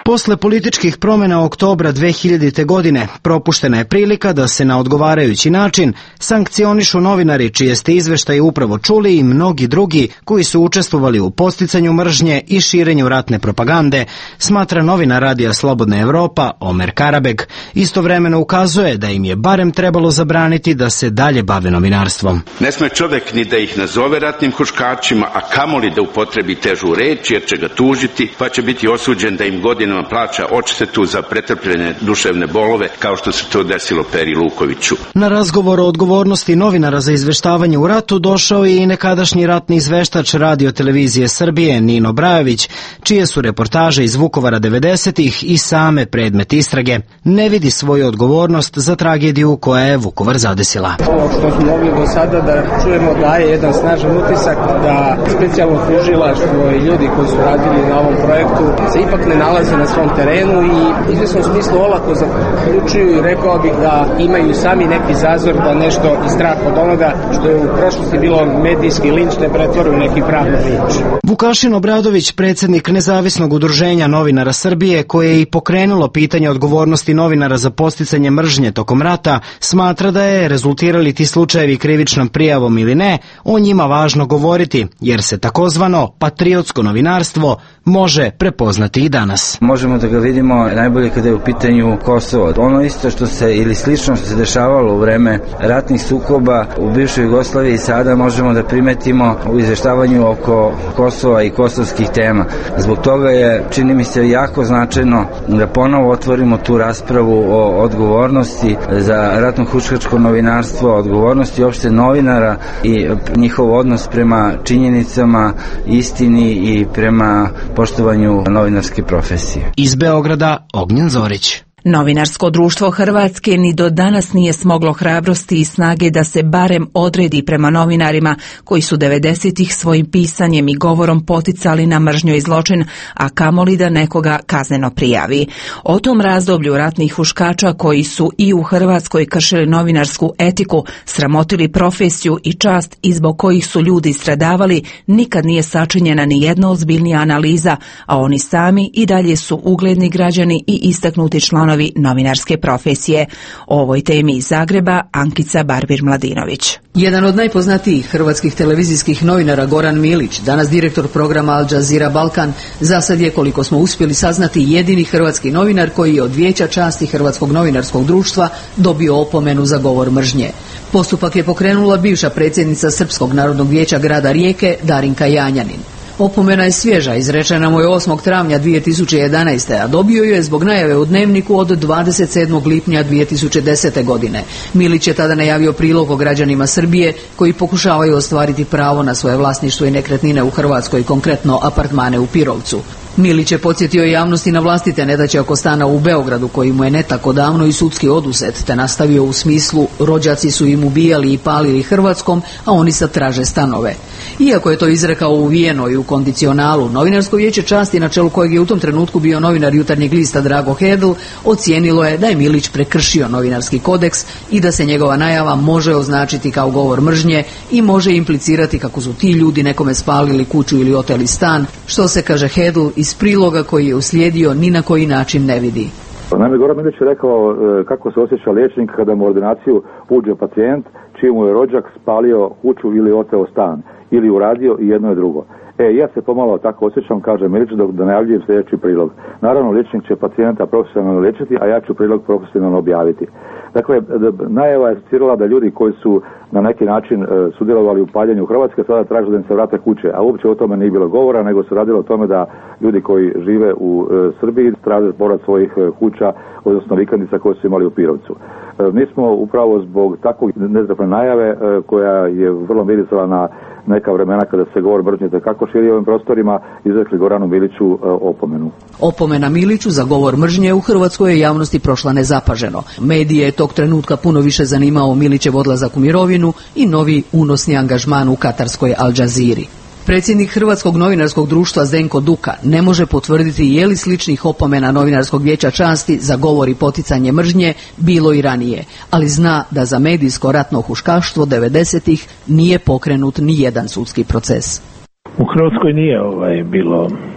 Posle političkih promjena oktobra 2000. godine propuštena je prilika da se na odgovarajući način sankcionišu novinari čije ste izveštaje upravo čuli i mnogi drugi koji su učestvovali u podsticanju mržnje i širenju ratne propagande, smatra novinar Radija Slobodna Evropa Omer Karabeg. Istovremeno ukazuje da im je barem trebalo zabraniti da se dalje bave novinarstvom. Ne sme čovjek ni da ih nazove ratnim huškačima, a kamoli da upotrebi težu reč jer će ga tužiti, pa će biti osuđen da im godinama plaća odštetu za pretrpljene duševne bolove, kao što se to desilo Peri Lukoviću. Na razgovor o odgovornosti novinara za izveštavanje u ratu došao je i nekadašnji ratni izveštač Radio Televizije Srbije Nino Brajović, čije su reportaže iz Vukovara 90-ih i same predmet istrage. Ne vidi svoju odgovornost za tragediju koja je Vukovar zadesila. Ovo što smo mogli do sada da čujemo daje jedan snažan utisak da specijalno tužilaštvo i ljudi koji su radili na ovom projektu se ipak ne nalaze na svom terenu i u izvesnom smislu olako zaključuju i rekao bih da imaju sami neki zazor da nešto i strah od onoga što je u prošlosti bilo medijski linč ne pretvori u neki pravni linč. Vukašin Obradović, predsjednik Nezavisnog udruženja novinara Srbije, koje je i pokrenulo pitanje odgovornosti novinara za podsticanje mržnje tokom rata, smatra da je, rezultirali ti slučajevi krivičnom prijavom ili ne, o njima važno govoriti, jer se takozvano patriotsko novinarstvo može prepoznati i danas. Možemo da ga vidimo najbolje kada je u pitanju Kosovo. Ono isto što se ili slično što se dešavalo u vreme ratnih sukoba u bivšoj Jugoslaviji sada možemo da primetimo u izveštavanju oko Kosova i kosovskih tema. Zbog toga je, čini mi se, jako značajno da ponovo otvorimo tu raspravu o odgovornosti za ratno-huškačko novinarstvo, odgovornosti opšte novinara i njihov odnos prema činjenicama, istini i prema poštovanju novinarske profesije. Iz Beograda Ognjen Zorić. Novinarsko društvo Hrvatske ni do danas nije smoglo hrabrosti i snage da se barem odredi prema novinarima koji su 90-ih svojim pisanjem i govorom poticali na mržnju i zločin, a kamoli da nekoga kazneno prijavi. O tom razdoblju ratnih huškača koji su i u Hrvatskoj kršili novinarsku etiku, sramotili profesiju i čast i zbog kojih su ljudi stradavali, nikad nije sačinjena ni jedna ozbiljnija analiza, a oni sami i dalje su ugledni građani i istaknuti članovi novinarske profesije. O ovoj temi iz Zagreba Ankica Barbir-Mladinović. Jedan od najpoznatijih hrvatskih televizijskih novinara Goran Milić, danas direktor programa Al Jazeera Balkan, za sad je, koliko smo uspjeli saznati, jedini hrvatski novinar koji je od Vijeća časti Hrvatskog novinarskog društva dobio opomenu za govor mržnje. Postupak je pokrenula bivša predsjednica Srpskog narodnog vijeća grada Rijeke Darinka Janjanin. Opomena je svježa, izrečena mu je 8. travnja 2011. a dobio ju je zbog najave u Dnevniku od 27. lipnja 2010. godine. Milić je tada najavio prilog o građanima Srbije koji pokušavaju ostvariti pravo na svoje vlasništvo i nekretnine u Hrvatskoj, konkretno apartmane u Pirovcu. Milić je podsjetio javnosti na vlastite nedaće oko stana u Beogradu koji mu je ne tako davno i sudski oduzet, te nastavio u smislu rođaci su im ubijali i palili Hrvatskom, a oni sad traže stanove. Iako je to izrekao u Vijenoj u kondicionalu, Novinarsko vijeće časti, na čelu kojeg je u tom trenutku bio novinar Jutarnjeg lista Drago Hedl, ocijenilo je da je Milić prekršio novinarski kodeks i da se njegova najava može označiti kao govor mržnje i može implicirati kako su ti ljudi nekome spalili kuću ili oteli stan, što se, kaže Hedl, iz priloga koji je uslijedio ni na koji način ne vidi. Naime, Goran Milić je rekao kako se osjeća liječnik kada mu u ordinaciju uđe pacijent čiji mu je rođak spalio kuću ili oteo stan, ili uradio i jedno i drugo. Ja se pomalo tako osjećam, kaže Milić, dok da najavljujem sljedeći prilog. Naravno, liječnik će pacijenta profesionalno liječiti, a ja ću prilog profesionalno objaviti. Dakle, najava je citirala da ljudi koji su na neki način sudjelovali u paljenju Hrvatske sada traže da im se vrate kuće, a uopće o tome nije bilo govora, nego se radilo o tome da ljudi koji žive u Srbiji traže povrat svojih kuća, odnosno vikendica koje su imali u Pirovcu. Mi smo upravo zbog takvog nezdrapne najave, koja je vrlo mirisala na neka vremena kada se govor mržnje kako širi ovim prostorima, izrekli Goranu Miliću opomenu. Opomena Miliću za govor mržnje u hrvatskoj je javnosti prošla nezapaženo. Medije je tog trenutka puno više zanimao Milićev odlazak u mirovinu i novi unosni angažman u katarskoj Al Jazeeri. Predsjednik Hrvatskog novinarskog društva Zdenko Duka ne može potvrditi je li sličnih opomena Novinarskog vijeća časti za govor i poticanje mržnje bilo i ranije, ali zna da za medijsko ratno huškaštvo 90-ih nije pokrenut ni jedan sudski proces. U Hrvatskoj nije bilo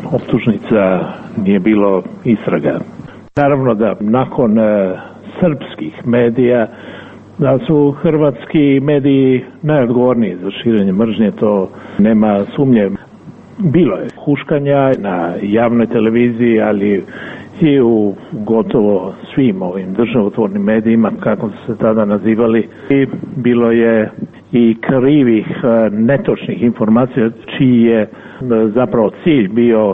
optužnica nije bilo istraga. Naravno da nakon srpskih medija da su hrvatski mediji najodgovorniji za širenje mržnje, to nema sumnje. Bilo je huškanja na javnoj televiziji, ali i u gotovo svim ovim državotvornim medijima, kako su se tada nazivali. I bilo je i krivih, netočnih informacija, čiji je zapravo cilj bio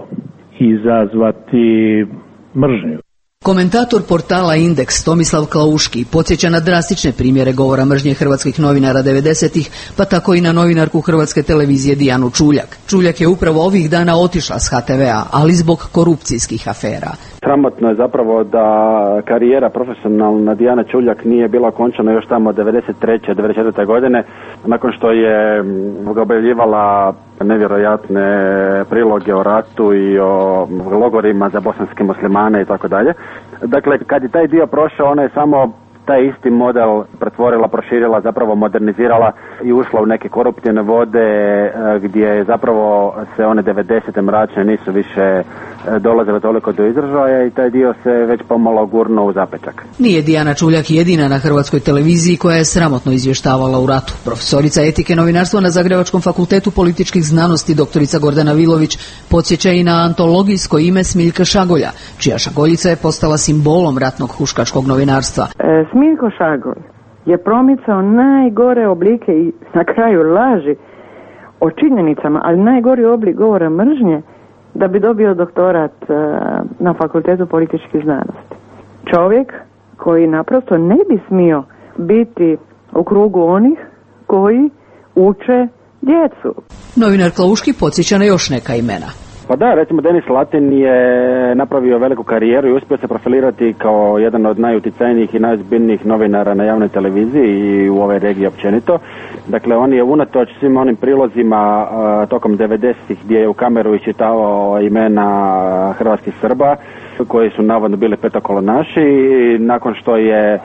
izazvati mržnju. Komentator portala Indeks Tomislav Klauški podsjeća na drastične primjere govora mržnje hrvatskih novinara 90-ih, pa tako i na novinarku Hrvatske televizije Dijanu Čuljak. Čuljak je upravo ovih dana otišla s HTV-a, ali zbog korupcijskih afera. Sramotno je zapravo da karijera profesionalna Dijana Čuljak nije bila okončana još tamo 93. 94. godine, nakon što je objavljivala nevjerojatne priloge o ratu i o logorima za bosanske muslimane i tako dalje. Dakle, kad je taj dio prošao, ona je samo taj isti model pretvorila, proširila, zapravo modernizirala i ušla u neke koruptivne vode gdje zapravo se one 90. mračne nisu više dolazile toliko do izražaja i taj dio se već pomalo gurnuo u zapečak. Nije Dijana Čuljak jedina na Hrvatskoj televiziji koja je sramotno izvještavala u ratu. Profesorica etike novinarstva na Zagrebačkom fakultetu političkih znanosti doktorica Gordana Vilović podsjeća i na antologijsko ime Smiljka Šagolja, čija šagoljica je postala simbolom ratnog huškačkog novinarstva. Smiljko Šagolj je promicao najgore oblike i na kraju laži o činjenicama, ali najgori oblik govora mržnje da bi dobio doktorat na Fakultetu političkih znanosti. Čovjek koji naprosto ne bi smio biti u krugu onih koji uče djecu. Novinar Klauški podsjeća na još neka imena. Pa da, recimo Denis Latin je napravio veliku karijeru i uspio se profilirati kao jedan od najuticajnijih i najozbiljnijih novinara na javnoj televiziji i u ovoj regiji općenito. Dakle, on je unatoč svim onim prilozima tokom 90-ih gdje je u kameru iščitavao imena hrvatskih Srba koji su navodno bili petokolonaši i nakon što je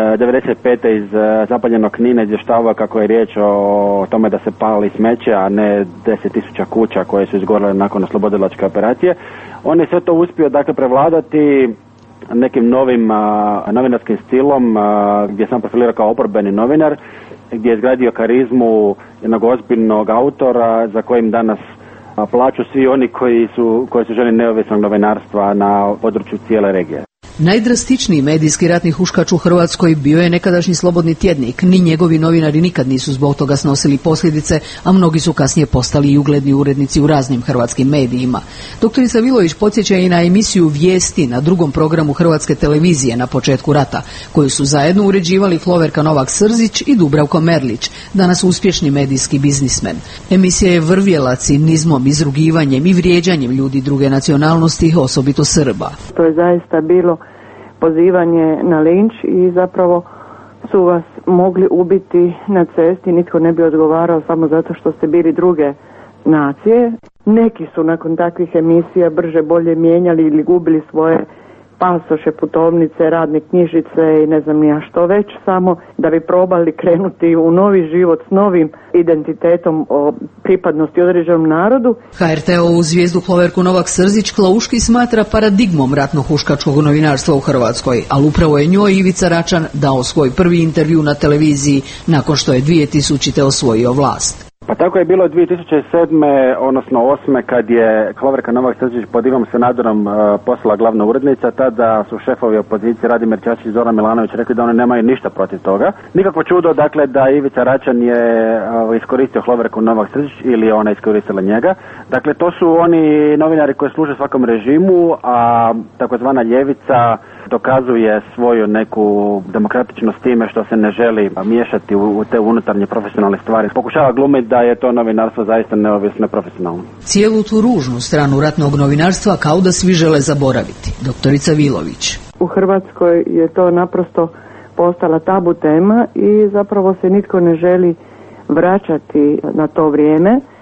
95. iz zapaljenog Knina izvještavao kako je riječ o tome da se pali smeće, a ne 10.000 kuća koje su izgorele nakon oslobodilačke operacije. On je sve to uspio dakle prevladati nekim novim novinarskim stilom gdje sam profilirao kao oporbeni novinar, gdje je izgradio karizmu jednog ozbiljnog autora za kojim danas plaću svi oni koji su želi neovisnog novinarstva na području cijele regije. Najdrastičniji medijski ratni huškač u Hrvatskoj bio je nekadašnji Slobodni tjednik. Ni njegovi novinari nikad nisu zbog toga snosili posljedice, a mnogi su kasnije postali i ugledni urednici u raznim hrvatskim medijima. Doktorica Vilović podsjeća i na emisiju Vijesti na drugom programu Hrvatske televizije na početku rata, koju su zajedno uređivali Hloverka Novak-Srzić i Dubravko Merlić, danas uspješni medijski biznismen. Emisija je vrvjela cinizmom, izrugivanjem i vrijeđanjem ljudi druge nacionalnosti, osobito Srba. To je zaista bilo pozivanje na linč i zapravo su vas mogli ubiti na cesti, nitko ne bi odgovarao samo zato što ste bili druge nacije. Neki su nakon takvih emisija brže bolje mijenjali ili gubili svoje pasoše, putovnice, radne knjižice i ne znam ja što već, samo da bi probali krenuti u novi život s novim identitetom o pripadnosti određenom narodu. HRT-ovu zvijezdu Hloverku Novak-Srzić Klauški smatra paradigmom ratno-huškačkog novinarstva u Hrvatskoj, ali upravo je njoj Ivica Račan dao svoj prvi intervju na televiziji nakon što je 2000. osvojio vlast. Pa tako je bilo 2007. odnosno 2008. kad je Hloverka Novak-Srzić pod Ivom Sanaderom postala glavna urednica. Tada su šefovi opozicije Radimir Čačić i Zoran Milanović rekli da oni nemaju ništa protiv toga. Nikakvo čudo dakle da Ivica Račan je iskoristio Hloverku Novak-Srzić ili je ona iskoristila njega. Dakle to su oni novinari koji služe svakom režimu, a takozvana ljevica dokazuje svoju neku demokratičnost time što se ne želi miješati u te unutarnje profesionalne stvari. Pokušava glumiti da je to novinarstvo zaista neovisno i profesionalno. Cijelu tu ružnu stranu ratnog novinarstva kao da svi žele zaboraviti. Doktorica Vilović. U Hrvatskoj je to naprosto postala tabu tema i zapravo se nitko ne želi vraćati na to vrijeme.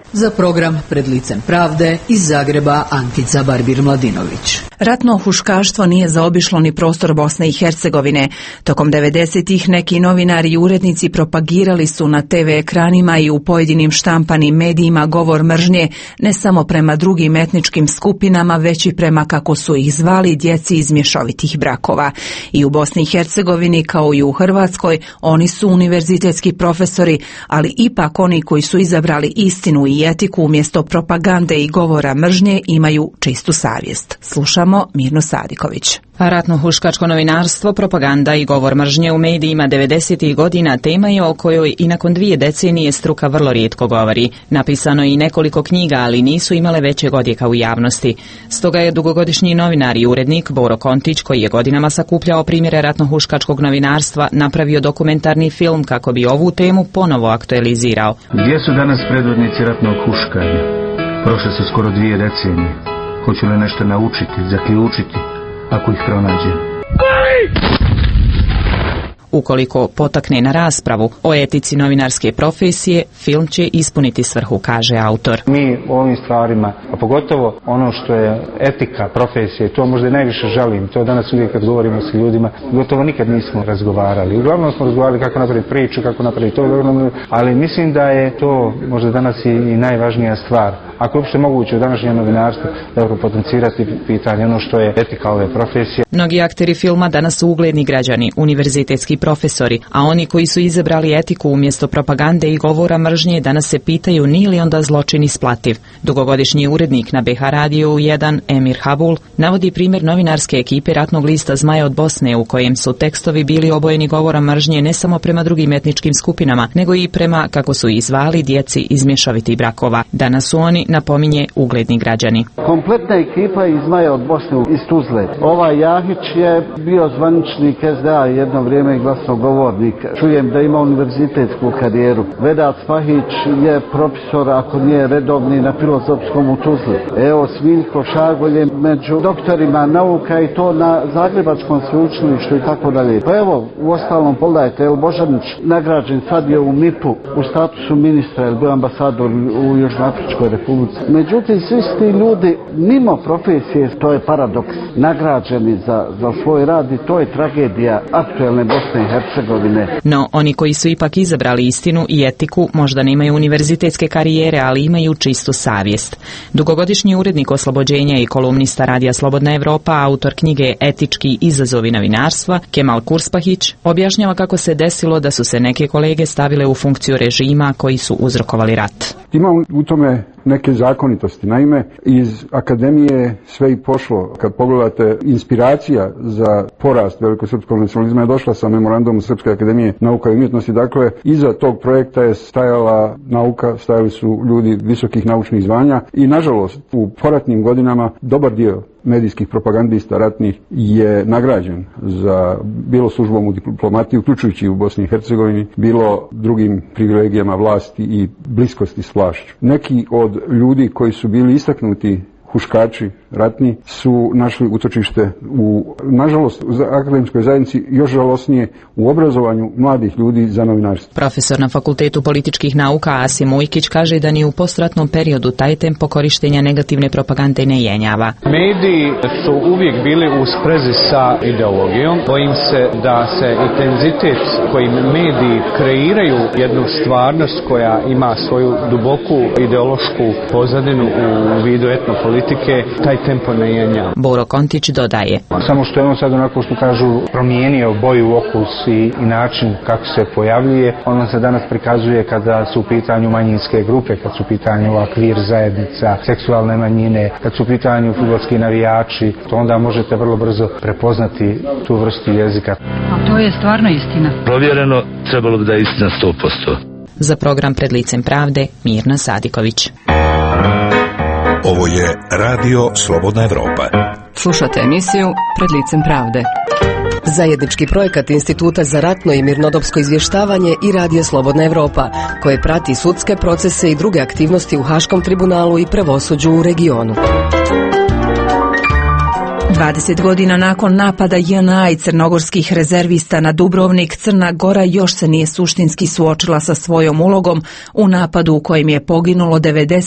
Za program Pred licem pravde iz Zagreba Ankica Barbir-Mladinović. Ratno huškaštvo nije zaobišlo ni prostor Bosne i Hercegovine. Tokom 90-ih neki novinari i urednici propagirali su na TV ekranima i u pojedinim štampanim medijima govor mržnje ne samo prema drugim etničkim skupinama, već i prema, kako su ih zvali, djeci iz mješovitih brakova. I u Bosni i Hercegovini kao i u Hrvatskoj oni su univerzitetski profesori, ali ipak oni koji su izabrali istinu i etiku umjesto propagande i govora mržnje imaju čistu savjest. Slušamo Mirnu Sadiković. Ratno huškačko novinarstvo, propaganda i govor mržnje u medijima 90. godina tema je o kojoj i nakon 2 decenije struka vrlo rijetko govori. Napisano je i nekoliko knjiga, ali nisu imale većeg odjeka u javnosti. Stoga je dugogodišnji novinar i urednik Boro Kontić, koji je godinama sakupljao primjere ratno huškačkog novinarstva, napravio dokumentarni film kako bi ovu temu ponovo aktualizirao. Gdje su danas predvodnici ratnog huškanja? Prošle su skoro 2 decenije. Hoću li nešto naučiti, zaključiti, ako ih pronađem? Ukoliko potakne na raspravu o etici novinarske profesije, film će ispuniti svrhu, kaže autor. Mi u ovim stvarima, a pogotovo ono što je etika profesije, to možda najviše žalim. To danas uvijek kad govorimo s ljudima, gotovo nikad nismo razgovarali. Uglavnom smo razgovarali kako napraviti priču, kako napraviti to, ali mislim da je to možda danas i najvažnija stvar. Ako je uopšte moguće u današnjem novinarstvu dobro potencirati pitanje ono što je etika ove profesije. Mnogi akteri filma danas su ugledni građani, univerzitetski profesori, a oni koji su izabrali etiku umjesto propagande i govora mržnje danas se pitaju nije li onda zločin isplativ. Dugogodišnji urednik na BH Radiju 1 Emir Habul navodi primjer novinarske ekipe ratnog lista Zmaja od Bosne u kojem su tekstovi bili obojeni govora mržnje ne samo prema drugim etničkim skupinama, nego i prema, kako su ih zvali, djeci iz mješovitih brakova. Danas su oni, napominje, ugledni građani. Kompletna ekipa iz Zmaja od Bosne iz Tuzle. Ovaj Jahić je bio zvaničnik SDA jedno vrijeme i glasnogovornik. Čujem da ima univerzitetsku karijeru. Vedat Spahić je profesor, ako nije redovni, na Filozofskom u Tuzli. Evo, Smiljko Šagolj je među doktorima nauka i to na Zagrebačkom sveučilištu i tako dalje. Pa evo, u ostalom pogledajte, El Božanić nagrađen sad je u MIP-u u statusu ministra, jer bio ambasador u Južnoafričkoj republici. Međutim, svi ti ljudi mimo profesije, to je paradoks, nagrađeni za svoj rad i to je tragedija aktuelne Bosne i Hercegovine. No, oni koji su ipak izabrali istinu i etiku možda nemaju univerzitetske karijere, ali imaju čistu savjest. Dugogodišnji urednik Oslobođenja i kolumnista Radija Slobodna Evropa, autor knjige Etički izazovi novinarstva, Kemal Kurspahić, objašnjava kako se desilo da su se neke kolege stavile u funkciju režima koji su uzrokovali rat. Ima u tome neke zakonitosti. Naime, iz akademije sve i pošlo. Kad pogledate, inspiracija za porast velikosrpskog nacionalizma je došla sa memorandumom Srpske akademije nauka i umjetnosti. Dakle, iza tog projekta je stajala nauka, stajali su ljudi visokih naučnih zvanja i, nažalost, u poratnim godinama dobar dio medijskih propagandista ratnih je nagrađen za bilo službom u diplomatiji, uključujući u Bosni i Hercegovini, bilo drugim privilegijama vlasti i bliskosti s vlašću. Neki od ljudi koji su bili istaknuti huškači ratni su našli utočište u, nažalost, u akademskoj zajednici još žalosnije u obrazovanju mladih ljudi za novinarstvo. Profesor na Fakultetu političkih nauka Asim Ujkić kaže da ni u postratnom periodu taj tempo korištenja negativne propagande ne jenjava. Mediji su uvijek bili u sprezi sa ideologijom. Bojim se da se intenzitet kojim mediji kreiraju jednu stvarnost koja ima svoju duboku ideološku pozadinu u vidu etnopolitike, taj tempo ne jenja. Boro Kontić dodaje. Samo što je on sad, onako što kažu, promijenio boju, okus i način kako se pojavljuje. On se danas prikazuje kada su u pitanju manjinske grupe, kad su u pitanju akvir zajednica, seksualne manjine, kad su u pitanju fudbalski navijači. To onda možete vrlo brzo prepoznati tu vrstu jezika. A to je stvarno istina. Provjereno, trebalo bi da je istina 100%. Za program Pred licem pravde, Mirna Sadiković. Ovo je Radio Slobodna Evropa. Slušate emisiju Pred licem pravde. Zajednički projekat Instituta za ratno i mirnodopsko izvještavanje i Radija Slobodna Evropa, koje prati sudske procese i druge aktivnosti u Haškom tribunalu i pravosuđu u regionu. 20 godina nakon napada JNA i crnogorskih rezervista na Dubrovnik, Crna Gora još se nije suštinski suočila sa svojom ulogom u napadu u kojem je poginulo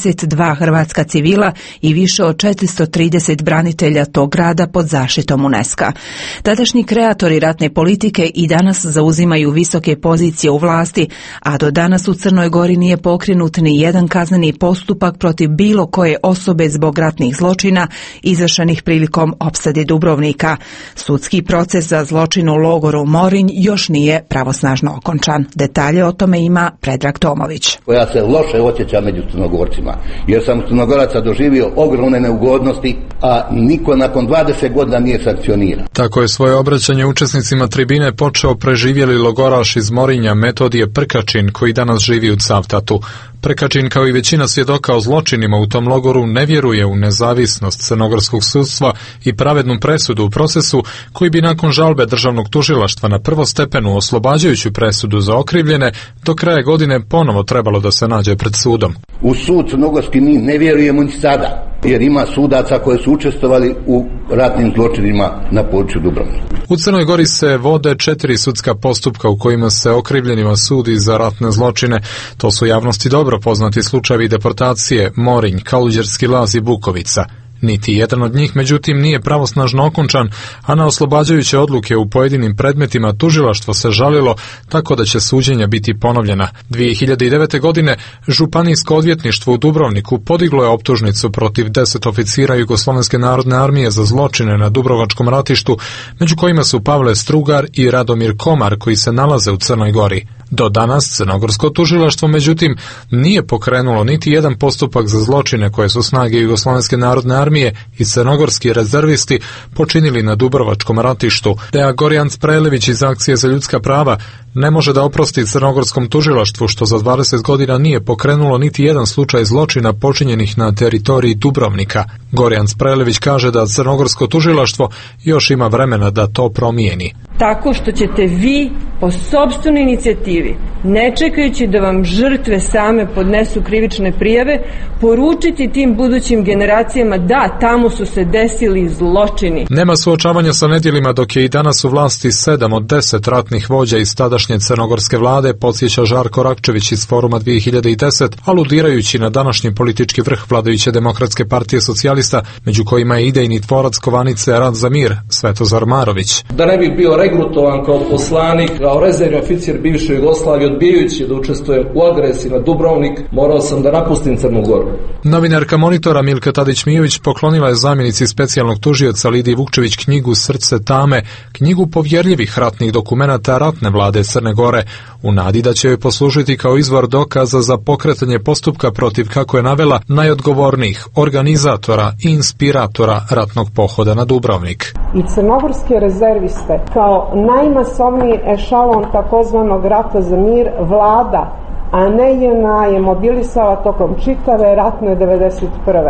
92 hrvatska civila i više od 430 branitelja tog grada pod zaštitom UNESCO-a. Tadašnji kreatori ratne politike i danas zauzimaju visoke pozicije u vlasti, a do danas u Crnoj Gori nije pokrenut ni jedan kazneni postupak protiv bilo koje osobe zbog ratnih zločina izvršenih prilikom opsade Dubrovnika. Sudski proces za zločin u logoru Morinj još nije pravosnažno okončan. Detalje o tome ima Predrag Tomović. Koja se loše osjeća među Crnogorcima, jer sam Crnogoraca doživio ogromne neugodnosti, a niko nakon 20 godina nije sankcioniran. Tako je svoje obraćanje učesnicima tribine počeo preživjeli logoraš iz Morinja Metodije Prkačin, koji danas živi u Cavtatu. Prkačin, kao i većina svjedoka o zločinima u tom logoru, ne vjeruje u nezavisnost crnogorskog sudstva i pravednu presudu u procesu koji bi nakon žalbe državnog tužilaštva na prvostepenu oslobađajuću presudu za okrivljene do kraja godine ponovo trebalo da se nađe pred sudom. U sud crnogorski mi ne vjerujemo ni sada, jer ima sudaca koji su učestvovali u ratnim zločinima na području Dubrovnika. U Crnoj Gori se vode 4 sudska postupka u kojima se okrivljenima sudi za ratne zločine. To su javnosti dobro poznati slučajevi deportacije Morinj, Kaluđerski Laz i Bukovica. Niti jedan od njih, međutim, nije pravosnažno okončan, a na oslobađajuće odluke u pojedinim predmetima tužilaštvo se žalilo, tako da će suđenja biti ponovljena. 2009. godine Županijsko odvjetništvo u Dubrovniku podiglo je optužnicu protiv 10 oficira Jugoslovenske narodne armije za zločine na Dubrovačkom ratištu, među kojima su Pavle Strugar i Radomir Komar, koji se nalaze u Crnoj Gori. Do danas crnogorsko tužilaštvo, međutim, nije pokrenulo niti jedan postupak za zločine koje su snage Jugoslovenske narodne armije i crnogorski rezervisti počinili na Dubrovačkom ratištu. Dea Gorjan Sprelević iz Akcije za ljudska prava ne može da oprosti crnogorskom tužilaštvu što za 20 godina nije pokrenulo niti jedan slučaj zločina počinjenih na teritoriji Dubrovnika. Gorjan Sprelević kaže da crnogorsko tužilaštvo još ima vremena da to promijeni. Tako što ćete vi po sopstvenoj inicijativi, ne čekajući da vam žrtve same podnesu krivične prijave, poručiti tim budućim generacijama da tamo su se desili zločini. Nema suočavanja sa nedjelima dok je i danas u vlasti 7 od 10 ratnih vođa iz tadašnje crnogorske vlade, podsjeća Žarko Rakčević iz Foruma 2010, aludirajući na današnji politički vrh vladajuće Demokratske partije socijalista, među kojima je idejni tvorac kovanice Rad za mir, Svetozar Marović. Da ne bi bio regrutovan kao poslanik, kao rezervni oficir bivše Jugoslavije, odbijajući da učestvujem u agresiji na Dubrovnik, morao sam da napustim Crnu Goru. Novinarka Monitora Milka Tadić-Mijović poklonila je zamjenici specijalnog tužioca Lidiji Vukčević knjigu Srce tame, knjigu povjerljivih ratnih dokumenata ratne vlade Crne Gore, u nadi da će joj poslužiti kao izvor dokaza za pokretanje postupka protiv, kako je navela, najodgovornijih organizatora i inspiratora ratnog pohoda na Dubrovnik. I crnogorske rezerviste kao najmasovniji ešalon takozvanog rata za mir vlada, a ne JNA je mobilisala tokom čitave ratne 91.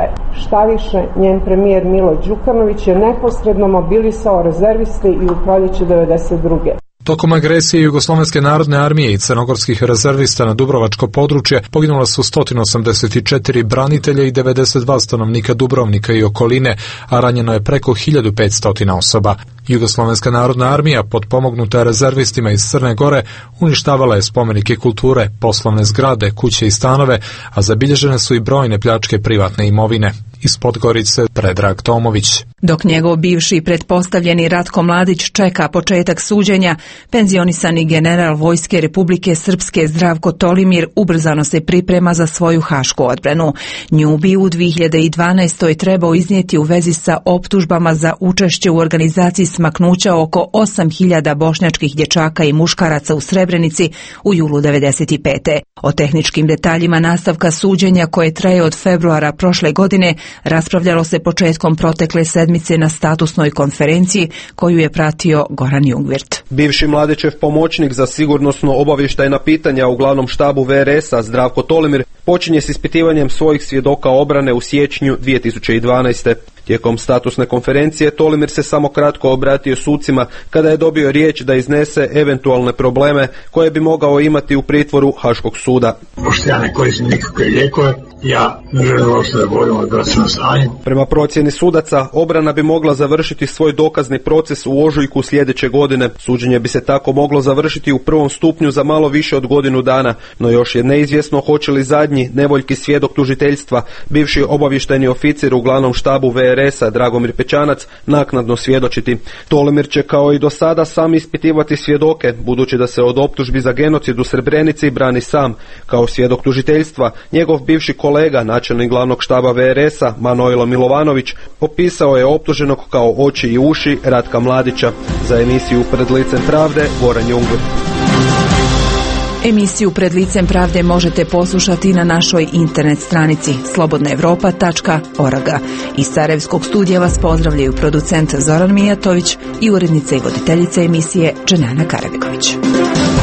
Šta više, njen premijer Milo Đukanović je neposredno mobilisao rezerviste i u proljeće 92. Tokom agresije Jugoslovenske narodne armije i crnogorskih rezervista na Dubrovačko područje poginula su 184 branitelja i 92 stanovnika Dubrovnika i okoline, a ranjeno je preko 1500 osoba. Jugoslovenska narodna armija, potpomognuta rezervistima iz Crne Gore, uništavala je spomenike kulture, poslovne zgrade, kuće i stanove, a zabilježene su i brojne pljačke privatne imovine. Iz Podgorice Predrag Tomović. Dok njegov bivši pretpostavljeni Ratko Mladić čeka početak suđenja, penzionisani general Vojske Republike Srpske Zdravko Tolimir ubrzano se priprema za svoju hašku odbranu. Nju bi u 2012. trebao iznijeti u vezi sa optužbama za učešće u organizaciji smaknuća oko 8.000 bošnjačkih dječaka i muškaraca u Srebrenici u julu 1995. O tehničkim detaljima nastavka suđenja, koje traje od februara prošle godine, raspravljalo se početkom protekle sedmice na statusnoj konferenciji koju je pratio Goran Jungwirth. Bivši Mladićev pomoćnik za sigurnosno obavještajna pitanja u glavnom štabu VRS-a Zdravko Tolimir počinje s ispitivanjem svojih svjedoka obrane u siječnju 2012. Tijekom statusne konferencije Tolimir se samo kratko obratio sucima kada je dobio riječ da iznese eventualne probleme koje bi mogao imati u pritvoru Haškog suda. Pošto ja ne koristim nikakve lijekove, ja ne želim uopšte da govorim o zdravstvenom stanju. Prema procjeni sudaca, obrana bi mogla završiti svoj dokazni proces u ožujku sljedeće godine. Suđenje bi se tako moglo završiti u prvom stupnju za malo više od godinu dana, no još je neizvjesno hoće li zadnji nevoljki svjedok tužiteljstva, bivši obavještajni oficir u glavnom štabu VRS-a Dragomir Pečanac, naknadno svjedočiti. Tolimir će kao i do sada sam ispitivati svjedoke, budući da se od optužbi za genocid u Srebrenici brani sam. Kao svjedok tužiteljstva, njegov bivši kolega, načelnik glavnog štaba VRS-a Manojlo Milovanović, opisao je optuženog kao oči i uši Ratka Mladića. Za emisiju Pred licem pravde, Goran Jungur. Emisiju Pred licem pravde možete poslušati na našoj internet stranici slobodnaevropa.org. Iz Sarajevskog studija vas pozdravljaju producent Zoran Mijatović i urednica i voditeljica emisije Dženana Karabiković.